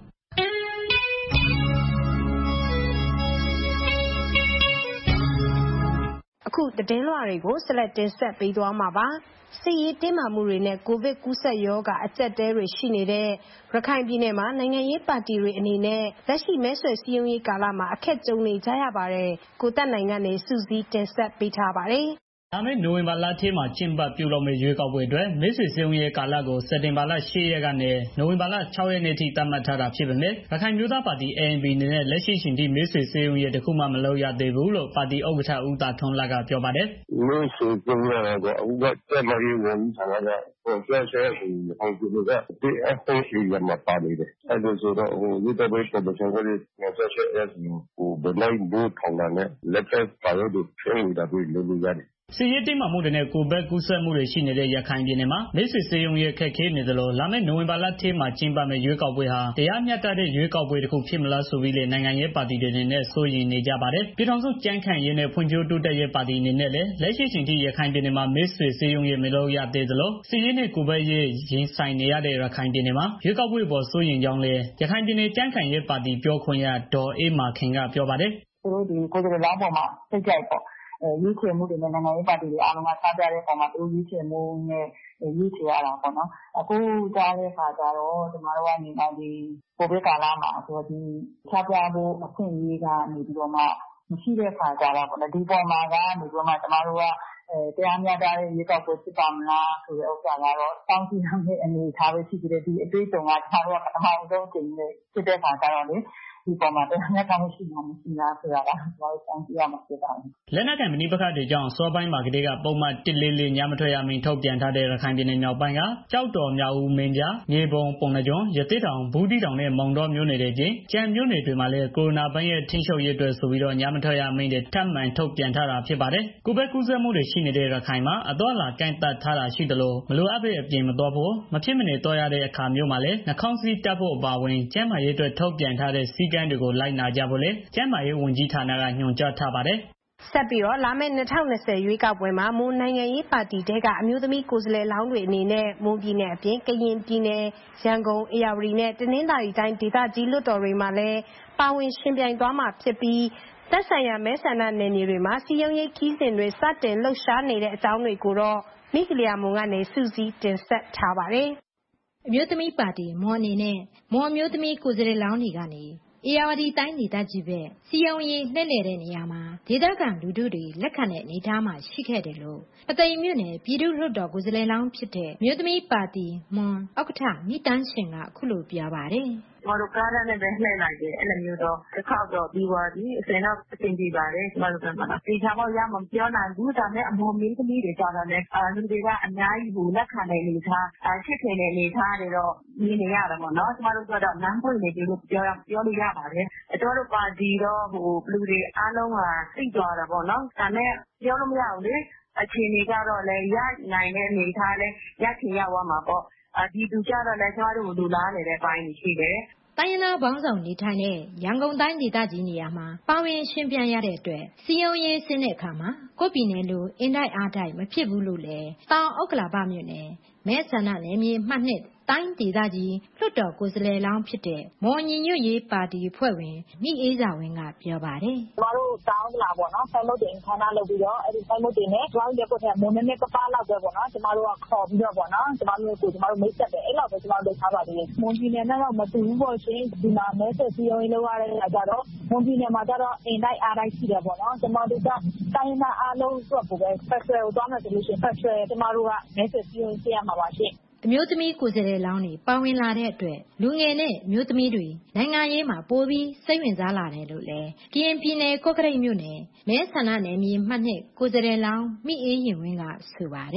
[SPEAKER 3] အခုသတင်းလွှာတွေကိုဆက်လက်တင်ဆက်ပေးသွားမှာပါ။စစ်ရေးတင်းမာမှုတွေနဲ့ကိုဗစ်ကူးစက်ရောဂါအကျက်တဲတွေရှိနေတဲ့ရခိုင်ပြည်နယ်မှာနိုင်ငံရေးပါတီတွေအနေနဲ့လက်ရှိမဲဆွယ်စည်းရုံးရေးကာလမှာအခက်ကြုံနေကြရပါတယ်။ကိုသက်နိုင်ကနေစုစည်းတင်ဆက်ပေးထားပါတယ်။
[SPEAKER 12] လာမယ့်နိုဝင်ဘာလထဲမှာကျင်းပပြုလုပ်မယ့်ရွေးကောက်ပွဲအတွက်မဲဆွယ်စည်းရုံးရေးကာလကိုစက်တင်ဘာလ၈ရက်ကနေနိုဝင်ဘာလ၆ရက်နေ့ထိသတ်မှတ်ထားတာဖြစ်ပေမဲ့ရခိုင်မျိုးသားပါတီ အေ အန် ပီ အနေနဲ့လက်ရှိချိန်ထိမဲဆွယ်စည်းရုံးရေးတစ်ခုမှမလုပ်ရသေးဘူးလို့ပါတီဥက္ကဋ္ဌဦးသာထွန်းလကပြောပါတယ်
[SPEAKER 11] ။မဲဆွယ်စည်းရုံးရတော့အခုကကျမကြီးဝန်ကြီးဌာနကဟိုဆက်ဆက်အောင်ဒီလိုကဒီအဖို့ရှိရမှာပါနေတယ်။အဲဒါဆိုတော့ဟိုဒီတော့ဘယ်ပုံစံကလေးဆက်ဆက်အဲ့ဒီဟိုဘယ်လိုက်ဘိုးထောင်လာနဲ့လက်ဖက်ပါရတို့ဖြင်းနေတာတွေ့လို့လို့ရတယ်
[SPEAKER 12] စစ်ရေးတင်းမာမှုတွေနဲ့ကိုဗစ်ကူးစက်မှုတွေရှိနေတဲ့ရခိုင်ပြည်နယ်မှာမဲဆွယ်စည်းရုံးရေးခက်ခဲနေသလိုလာမယ့်နိုဝင်ဘာလထဲမှာကျင်းပမယ့်ရွေးကောက်ပွဲဟာတရားမျှတတဲ့ရွေးကောက်ပွဲတစ်ခုဖြစ်မလားဆိုပြီးလေနိုင်ငံရေးပါတီတွေနဲ့စိုးရိမ်နေကြပါတယ်။ပြည်ထောင်စုကြံ့ခိုင်ရေးနဲ့ဖွံ့ဖြိုးတိုးတက်ရေးပါတီအနေနဲ့လည်းလက်ရှိချိန်ထိရခိုင်ပြည်နယ်မှာမဲဆွယ်စည်းရုံးရေးမလုပ်ရသေးသလိုစစ်ရေးနဲ့ကိုဗစ်ရေးရင်ဆိုင်နေရတဲ့ရခိုင်ပြည်နယ်မှာရွေးကောက်ပွဲပေါ်စိုးရိမ်ကြောင်းလေရခိုင်ပြည်နယ်ကြံ့ခိုင်ရေးပါတီပြောခွင့်ရဒေါ်အေးမာခင်ကပြောပါတယ်
[SPEAKER 7] ။သူတို့ဒီကိုယ်စားလှယ်လောင်းပေါ်မှာစိတ်ကြိုက်ပေါ့ရွေးချယ်မှုတွေနဲ့နိုင်ငံရေးပါတီတွေအားလုံးကစားကြတဲ့ပုံမှာသူရွေးချယ်မှုနဲ့ရွေးချယ်ရတာပေါ့နော်အခုကြားတဲ့ခါကျတော့ကျမတို့ကနေတော့ဒီကိုဗစ်ကာလမှာဆိုဒီချပြဖို့အခွင့်အရေးကနေပြီးတော့မှမရှိတဲ့ခါကြတော့ပေါ့နော်ဒီပုံမှာကနေပြီးတော့မှကျမတို့ကအဲတရားမျှတတဲ့ရွေးကောက်ပွဲဖြစ်ပါမလားဆိုတဲ့ဥစ္စာကတော့တောင်းဆိုရမယ့်အနေအထားပဲရှိသေးတယ်ဒီအတွေ့အကြုံကကျမတို့ကပထမဆုံးအကြိမ်နဲ့ဖြစ်တဲ့ခါကျတော့လေဒီပေါ်မှာတရားမျှတမှုရှိမှမရှိလားဆိုတာကကျွန်တော်တို့တောင်းဆိုရမှာဖြစ်ပါတယ်
[SPEAKER 12] ။လက်နက်ကိုင်ပဋိပက္ခတွေကြောင့်စောပိုင်းမှာကတည်းကပုံမှန်တစ်လေးလေးညမထွက်ရမင်းထုတ်ပြန်ထားတဲ့ရခိုင်ပြည်နယ်မြောက်ပိုင်းကကြောက်တော်မြောက်ဦးမင်းပြမြေပုံပုံနှကျွန်းရသေတောင်ဘူးတီတောင်နဲ့မောင်တော်မြို့နယ်တွေပြင်ကြံမြို့နယ်တွေမှာလည်းကိုရိုနာဗိုင်းရပ်ထိန်းချုပ်ရေးအတွက်ဆိုပြီးတော့ညမထွက်ရမင်းတွေထပ်မံထုတ်ပြန်ထားတာဖြစ်ပါတယ်။ကိုဗစ်ကူးစက်မှုတွေရှိနေတဲ့ရခိုင်မှာအသွားလာကန့်သတ်ထားတာရှိသလိုမလိုအပ်တဲ့အပြင်မသွားဖို့မဖြစ်မနေသွားရတဲ့အခါမျိုးမှာလည်းနှာခေါင်းစည်းတပ်ဖို့အပါအဝင်ကျန်းမာရေးအတွက်ထုတ်ပြန်ထားတဲ့စည်းကမ်းတွေကိုလိုက်နာကြဖို့လေကျန်းမာရေးဝန်ကြီးဌာနကညွှန်ကြားထားပါတယ်
[SPEAKER 3] ။ဆက်ပြီးတော့လာမယ့်၂၀၂၀ရွေးကောက်ပွဲမှာမွန်နိုင်ငံရေးပါတီတဲကအမျိုးသမီးကိုယ်စားလှယ်လောင်းတွေအနေနဲ့မွန်ပြည်နယ်အပြင်ကရင်ပြည်နယ်ရန်ကုန်အေရဝတီနဲ့တနင်္သာရီတိုင်းဒေသကြီးလွှတ်တော်တွေမှာလည်းပါဝင်ရှင်ပြိုင်သွားမှာဖြစ်ပြီးသက်ဆိုင်ရာမဲဆန္ဒနယ်မြေတွေမှာစီယုံရေးခီးစဉ်တွေစတင်လှုပ်ရှားနေတဲ့အကြောင်းတွေကိုတော့မိကလျာမွန်ကနေစုစည်းတင်ဆက်ထားပါတယ်
[SPEAKER 8] ။အမျိုးသမီးပါတီမွန်အနေနဲ့မွန်အမျိုးသမီးကိုယ်စားလှယ်လောင်းတွေကနေအေရဝတီတိုင်းဒေသကြီးပဲစီယုံရေးလှည့်လည်တဲ့နေရာမှာဒေသခံလူထုတွေလက်ခံတဲ့အနေအထားမှာရှိခဲ့တယ်လို့ပသိမ်မြို့နယ်ပြည်သူ့လွှတ်တော်ကိုယ်စားလှယ်လောင်းဖြစ်တဲ့မြို့သမီးပါတီမွန်ဥက္ကဋ္ဌမိတန်းရှင်ကအခုလိုပြောပါတယ်
[SPEAKER 7] ။ကျမတို့ကားနဲ့ပဲလှည့်လိုက်တယ်အဲ့လိုမျိုးတော့တစ်ခေါက်တော့ပြီးသွားပြီအစင်တော့အဆင်ပြေပါတယ်ကျမတို့ကမှတေချာပေါ့ရမှာပြောနိုင်ဘူးဒါနဲ့အမော်မင်းသမီးတွေကြတော့လည်းအာလူတွေကအများကြီးဟိုလက်ခံတဲ့အနေထားအချစ်ခင်တဲ့အနေထားတွေတော့မြင်နေရတယ်ပေါ့နော်ကျမတို့ကတော့လမ်းပွင့်နေပြီလို့ပြောပြောလို့ရပါတယ်ကျမတို့ပါတီတော့ဟိုလူတွေအားလုံးကသိသွားတာပေါ့နော်ဒါနဲ့ပြောလို့မရဘူးလေအခြေအနေကတော့လည်းရနိုင်တဲ့အနေထားလည်းရချင်ရသွားမှာပေါ့ဒီသူကြတော့လည်းကျမတို့လူလားနေတဲ့ပိုင်းရှိတယ်
[SPEAKER 8] တိုင်းရင်းသားဘောင်းဆောင်နေထိုင်တဲ့ရန်ကုန်တိုင်းဒေသကြီးနေရာမှာပါဝင်ရှင်ပြိုင်ရတဲ့အတွက်စီယုံရေးဆင်းတဲ့အခါမှာကိုပြည်နယ်လိုအင်တိုက်အားတိုက်မဖြစ်ဘူးလို့လည်းတောင်ဥက္ကလာပမြို့နယ်မဲဆန္ဒနယ်မြေမှတ်နှစ်တိုင်းဒေသကြီးလွှတ်တော်ကိုယ်စားလှယ်လောင်းဖြစ်တဲ့မော်ညီညွတ်ရေးပါတီဖွဲ့ဝင်မိအေးစာဝင်းကပြောပါတယ်
[SPEAKER 7] ။ကျမတို့တောင်းလာပေါ့နော်ဆိုင်မုတ်တင်ခန်းနာလုပ်ပြီးတော့အဲ့ဒီဆိုင်မုတ်တင်နဲ့ကျမတို့ရက်ကွက်ထဲမုံနဲ့ကပါလောက်ပဲပေါ့နော်ကျမတို့ကခေါ်ပြီးတော့ပေါ့နော်ကျမတို့ကိုကျမတို့မိတ်ဆက်တယ်အဲ့လောက်ပဲကျမတို့ထားပါသေးတယ်။မွန်ပြည်နယ်နဲ့တော့မတူဘူးပေါ့ရှင်ဒီမှာမဲဆက်စီရုံးလုပ်ရတဲ့အခါကျတော့မွန်ပြည်နယ်မှာကျတော့အင်တိုက်အားတိုက်ရှိတယ်ပေါ့နော်ကျမတို့ကတိုင်းနာအားလုံးအတွက်ကိုပဲဖက်ဆွဲကိုသွားမယ်ဆိုလို့ရှိရင်ဖက်ဆွဲကျမတို့ကမဲဆက်စီရုံးပြရမှာပါရှင်
[SPEAKER 8] အမျိုးသမီးကိုယ်စားလှယ်လောင်းတွေပါဝင်လာတဲ့အတွက်လူငယ်နဲ့မျိုးသမီးတွေနိုင်ငံရေးမှာပိုပြီးစိတ်ဝင်စားလာတယ်လို့လည်းကရင်ပြည်နယ်ကော့ကရိတ်မြို့နယ်မဲဆန္ဒနယ်မြေမှတ်နှစ်ကိုယ်စားလှယ်လောင်းမိအေးရင်ဝင်းကဆိုပါတယ်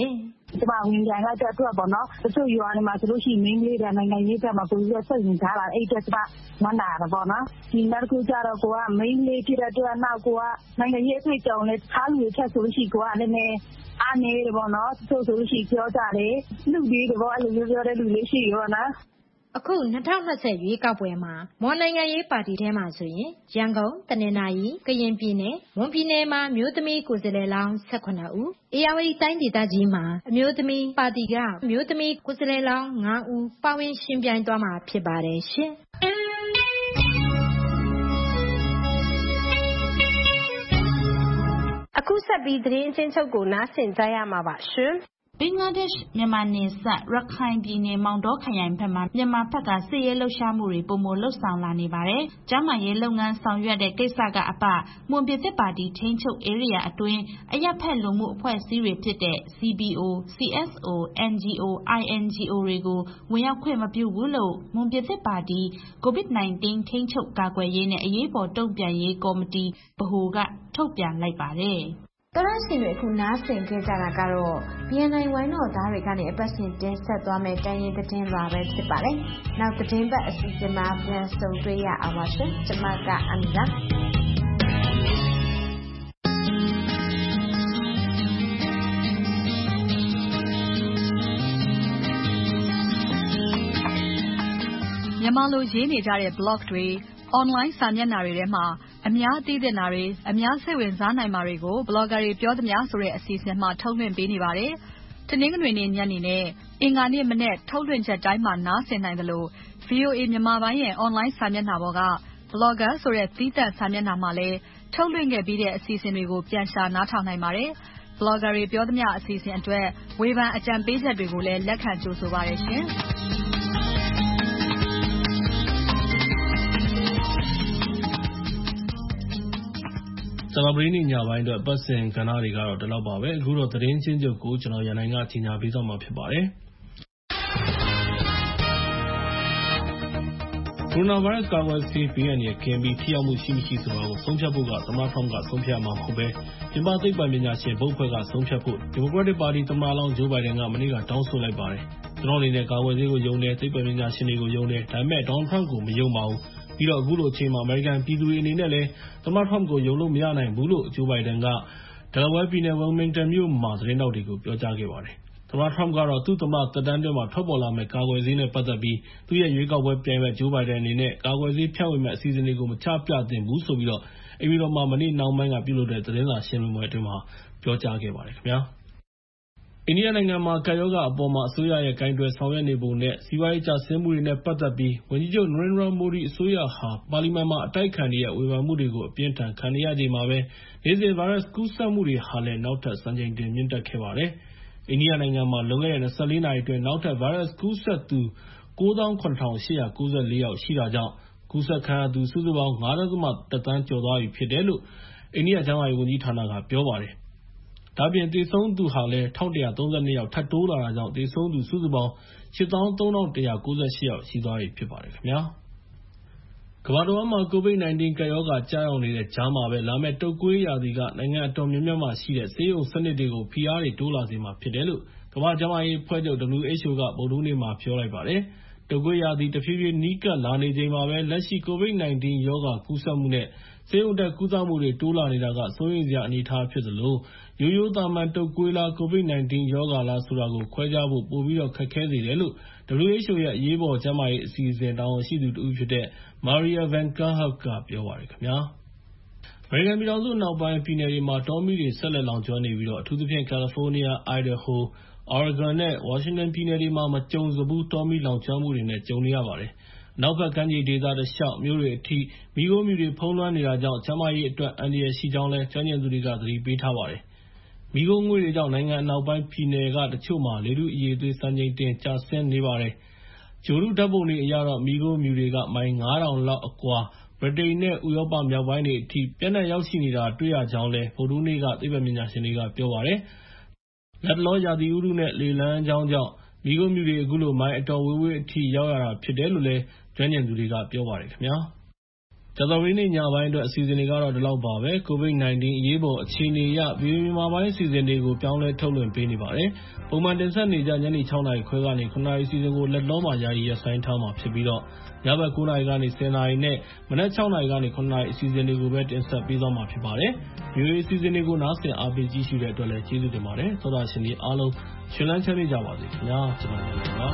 [SPEAKER 7] ကျမဝင်ကြတဲ့အတွက်ပေါ့နော်တချို့ရွာတွေမှာဆိုလို့ရှိရင်မင်းလေးတွေနိုင်ငံရေးတက်မှာကိုကြီးကစိတ်ဝင်စားတာအဲ့တက်ကျမဝမ်းနာတာပေါ့နော်ဒီနောက်တစ်ခုကျတော့ကိုကမင်းလေးဖြစ်တဲ့အတွက်နောက်ကိုကနိုင်ငံရေးအတွေ့အကြုံနဲ့ထားလူတွေချက်ဆိုလို့ရှိကိုကလည်းနည်းအားနေတယ်ပေါ့နော်တချို့ဆိုလို့ရှိပြောကြတယ်လူတွေတော့အဲ့လိုပြောတဲ့လူလေးရှိရောနော်
[SPEAKER 8] အခု၂၀၂၀ရွေးကောက်ပွဲမှာမွန်နိုင်ငံရေးပါတီထဲမှာဆိုရင်ရန်ကုန်တနင်္သာရီကရင်ပြည်နယ်မွန်ပြည်နယ်မှာမျိုးသမီးကိုယ်စားလှယ်လောင်း၁၈ဦးဧရာဝတီတိုင်းဒေသကြီးမှာအမျိုးသမီးပါတီကအမျိုးသမီးကိုယ်စားလှယ်လောင်း၅ဦးပါဝင်ရှင်ပြိုင်သွားမှာဖြစ်ပါတယ်ရှင်
[SPEAKER 3] အခုဆက်ပြီးသတင်းအချင်းချုပ်ကိုနားဆင်ကြရမှာပါရှင်
[SPEAKER 5] ဘင်္ဂလားဒေ့ရှ်မြန်မာနယ်စပ်ရခိုင်ပြည်နယ်မောင်တောခရိုင်ဘက်မှာမြန်မာဘက်ကစစ်ရေးလှုပ်ရှားမှုတွေပုံမလှုပ်ဆောင်လာနေပါတယ်။ကျန်းမာရေးလုပ်ငန်းဆောင်ရွက်တဲ့ကိစ္စကအပမွန်ပြည်သစ်ပါတီထိန်းချုပ်ဧရိယာအတွင်းအရက်ဖက်လူမှုအဖွဲ့အစည်းတွေဖြစ်တဲ့ C B O, C S O, N G O, I N G O တွေကိုဝင်ရောက်ခွင့်မပြုဘူးလို့မွန်ပြည်သစ်ပါတီ ကိုဗစ် ၁၉ ထိန်းချုပ်ကာကွယ်ရေးနဲ့အရေးပေါ်တုံ့ပြန်ရေးကော်မတီဗဟိုကထုတ်ပြန်လိုက်ပါတယ်။
[SPEAKER 2] တော်ရရှိတွေအခုနားဆင်ခဲ့ကြတာကတော့ B N I ဝိုင်းတော်သားတွေကနေအပတ်စဉ်တင်ဆက်သွားမယ့်တိုင်းရင်းသတင်းလွှာပဲဖြစ်ပါတယ်။နောက်သတင်းပတ်အစီအစဉ်မှာပြန်ဆုံတွေ့ရအောင်ပါရှင်။ကျွန်မကအမီလာ
[SPEAKER 6] မြန်မာလိုရေးနေကြတဲ့ blog တွေ online စာမျက်နှာတွေထဲမှာအများသိသင့်တာတွေအများစိတ်ဝင်စားနိုင်မှာတွေကို blogger တွေပြောသမျှဆိုတဲ့အစီအစဉ်မှာထုတ်လွှင့်ပေးနေပါတယ်။တနင်္ဂနွေနေ့ညနေနဲ့အင်္ဂါနေ့မနေ့ထုတ်လွှင့်ချက်တိုင်းမှာနားဆင်နိုင်တယ်လို့ V O A မြန်မာပိုင်းရဲ့ online စာမျက်နှာပေါ်က blogger ဆိုတဲ့သီးသန့်စာမျက်နှာမှာလည်းထုတ်လွှင့်ခဲ့ပြီးတဲ့အစီအစဉ်တွေကိုပြန်ရှာနားထောင်နိုင်ပါတယ်။ blogger တွေပြောသမျှအစီအစဉ်အတွက်ဝေဖန်အကြံပေးချက်တွေကိုလည်းလက်ခံကြိုဆိုပါတယ်ရှင်။
[SPEAKER 9] ကြာသပတေးနေ့ညပိုင်းအတွက်ပတ်စဉ်ကဏ္ဍတွေကတော့ဒီလောက်ပါပဲအခုတော့သတင်းချင်းချုပ်ကိုကျွန်တော်ရန်နိုင်ကကြီးညာပေးသွားမှာဖြစ်ပါတယ်ကိုရိုနာဗိုင်းရပ်စ်ကာကွယ်ဆေးဘေးအန္တရာယ်ကင်းပြီးထိရောက်မှုရှိမရှိဆိုတာကိုဆုံးဖြတ်ဖို့ကသမ္မတထရမ့်ကဆုံးဖြတ်မှာမဟုတ်ပဲပြင်ပသိပ္ပံပညာရှင်ဘုတ်ဖွဲ့ကဆုံးဖြတ်ဖို့ဒီမိုကရက်တစ်ပါတီသမ္မတလောင်းဂျိုးဘိုင်ဒန်ကမနေ့ကတောင်းဆိုလိုက်ပါတယ်ကျွန်တော်အနေနဲ့ကာကွယ်ဆေးကိုယုံတယ်သိပ္ပံပညာရှင်တွေကိုယုံတယ်ဒါပေမဲ့ဒေါ်နယ်ထရမ့်ကိုမယုံပါဘူးပြီးတော့အခုလိုအချိန်မှာအမေရိကန်ပြည်သူတွေအနေနဲ့လည်းသမ္မတထရမ့်ကိုယုံလို့မရနိုင်ဘူးလို့ဂျိုးဘိုင်ဒန်ကဒယ်လာဝဲပြည်နယ်ဝယ်မင်တန်မြို့မှာသတင်းတောက်တွေကိုပြောကြားခဲ့ပါတယ်သမ္မတထရမ့်ကတော့သူ့သမ္မတသက်တမ်းအတွင်းမှာထွက်ပေါ်လာမယ့်ကာကွယ်ဆေးနဲ့ပတ်သက်ပြီးသူ့ရဲ့ရွေးကောက်ပွဲပြိုင်ဘက်ဂျိုးဘိုင်ဒန်အနေနဲ့ကာကွယ်ဆေးဖြန့်ဝေမယ့်အစီအစဉ်တွေကိုမချပြသင့်ဘူးဆိုပြီးတော့အိမ်ပြည်တော်မှာမနေ့နှောင်းပိုင်းကပြုလုပ်တဲ့သတင်းစာရှင်းလင်းပွဲအတွင်းမှာပြောကြားခဲ့ပါတယ်ခင်ဗျာအိန္ဒိယနိုင်ငံမှာကပ်ရောဂါအပေါ်မှာအစိုးရရဲ့ကိုင်တွယ်ဆောင်ရွက်နေပုံနဲ့စီးပွားရေးကျဆင်းမှုတွေနဲ့ပတ်သက်ပြီးဝန်ကြီးချုပ်နရင်ဒရာမိုဒီအစိုးရဟာပါလီမန်မှာအတိုက်အခံတွေရဲ့ဝေဖန်မှုတွေကိုအပြင်းထန်ခံနေရချိန်မှာပဲနေ့စဉ်ဗိုင်းရပ်စ်ကူးစက်မှုတွေဟာလည်းနောက်ထပ်စံချိန်တင်မြင့်တက်ခဲ့ပါတယ်။အိန္ဒိယနိုင်ငံမှာလွန်ခဲ့တဲ့၂၄နာရီအတွင်းနောက်ထပ်ဗိုင်းရပ်စ်ကူးစက်သူကိုးသောင်းခုနှစ်ထောင်ရှစ်ရာကိုးဆယ်လေးယောက်ရှိတာကြောင့်ကူးစက်ခံရသူစုစုပေါင်း၅.၁ သန်းကျော်သွားပြီဖြစ်တယ်လို့အိန္ဒိယကျန်းမာရေးဝန်ကြီးဌာနကပြောပါတယ်။ဒါ့အပြင်သေဆုံးသူဟာလည်း၁၁၃၂ယောက်ထပ်တိုးလာတာကြောင့်သေဆုံးသူစုစုပေါင်းရှစ်သောင်းသုံးထောင်တစ်ရာကိုးဆယ်ရှစ်ယောက်ရှိသွားပြီဖြစ်ပါတယ်ခင်ဗျာ။ကမ္ဘာတစ်ဝန်းမှာကိုဗစ် ၁၉ ကပ်ရောဂါကျရောက်နေတဲ့ကြားမှာပဲလာမယ့်တုပ်ကွေးရာသီကနိုင်ငံအတော်များများမှာရှိတဲ့ဆေးရုံစနစ်တွေကိုဖိအားတွေတိုးလာစေမှာဖြစ်တယ်လို့ကမ္ဘာ့ကျန်းမာရေးအဖွဲ့ချုပ် W H O ကဗုဒ္ဓဟူးနေ့မှာပြောလိုက်ပါတယ်။တုပ်ကွေးရာသီတဖြည်းဖြည်းနီးကပ်လာနေချိန်မှာပဲလက်ရှိကိုဗစ် ၁၉ ရောဂါကူးစက်မှုနဲ့ဆေးရုံတက်ကုသမှုတွေတိုးလာနေတာကစိုးရိမ်စရာအနေအထားဖြစ်သလိုရိုးရိုးသာမန်တုပ်ကွေးလားကိုဗစ် ၁၉ ရောဂါလားဆိုတာကိုခွဲခြားဖို့ပိုပြီးတော့ခက်ခဲစေတယ်လို့ W H O ရဲ့အရေးပေါ်ကျန်းမာရေးအစီအစဉ်တာဝန်ရှိသူတစ်ဦးဖြစ်တဲ့ Maria Van Kerkhove ကပြောပါတယ်ခင်ဗျာ။အမေရိကန်ပြည်ထောင်စုအနောက်ပိုင်းပြည်နယ်တွေမှာတောမီးတွေဆက်လက်လောင်ကျွမ်းနေပြီးတော့အထူးသဖြင့်ကယ်လီဖိုးနီးယား၊ Idaho, Oregon နဲ့ Washington ပြည်နယ်တွေမှာမကြုံစဘူးတောမီးလောင်ကျွမ်းမှုတွေနဲ့ကြုံနေရပါတယ်။အနောက်ဘက်ကမ်းခြေဒေသတလျှောက်မြို့တွေအထိမီးခိုးမြူတွေဖုံးလွှမ်းနေတာကြောင့်ကျန်းမာရေးအတွက်အန္တရာယ်ရှိကြောင်းလည်းကျွမ်းကျင်သူတွေကသတိပေးထားပါတယ်။မီးခိုးငွေ့တွေကြောင့်နိုင်ငံအနောက်ပိုင်းပြည်နယ်ကတချို့မှာလေထုအရည်အသွေးစံချိန်တင်ကျဆင်းနေပါတယ်။ဂြိုဟ်တုဓာတ်ပုံတွေအရတော့မီးခိုးမြူတွေကမိုင်ငါးထောင်လောက်အကွာဗြိတိန်နဲ့ဥရောပမြောက်ပိုင်းတွေအထိပြန့်နှံ့ရောက်ရှိနေတာတွေ့ရကြောင်းလည်းဗုဒ္ဓဟူးနေ့ကသိပ္ပံပညာရှင်တွေကပြောပါတယ်။လက်တလောရာသီဥတုနဲ့လေလမ်းကြောင်းကြောင့်မီးခိုးမြူတွေအခုလိုမိုင်အတော်ဝေးဝေးအထိရောက်ရတာဖြစ်တယ်လို့လည်းကျွမ်းကျင်သူတွေကပြောပါတယ်ခင်ဗျာ။ကြာသပတေးနေ့ညပိုင်းအတွက်အစီအစဉ်တွေကတော့ဒီလောက်ပါပဲ။ ကိုဗစ် ၁၉ အရေးပေါ်အခြေအနေအရ ဗွီအိုအေမြန်မာပိုင်းအစီအစဉ်တွေကိုပြောင်းလဲထုတ်လွှင့်ပေးနေပါတယ်။ ပုံမှန်တင်ဆက်နေကျညနေ ၆ နာရီခွဲကနေ ၇ နာရီအစီအစဉ်ကိုလက်တော့မှာယာယီရပ်ဆိုင်းထားမှာဖြစ်ပြီးတော့ညဘက် ၉ နာရီကနေ ၁၀ နာရီနဲ့မနက် ၆ နာရီကနေ ၇ နာရီအစီအစဉ်တွေကိုပဲတင်ဆက်ပေးသွားမှာဖြစ်ပါတယ်။ ဗွီအိုအေအစီအစဉ်တွေကိုနားဆင်အားပေးကြည့်ရှုတဲ့အတွက်လည်းကျေးဇူးတင်ပါတယ်။ သောတာရှင်တွေအားလုံးရှင်လန်းချမ်းမြေ့ကြပါစေခင်ဗျာ။ ကျွန်တော်တို့ပါ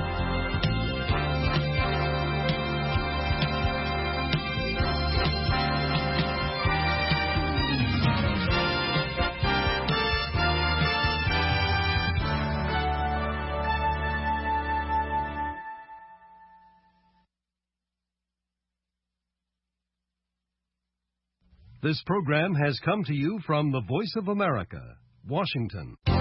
[SPEAKER 13] This program has come to you from the Voice of America, Washington.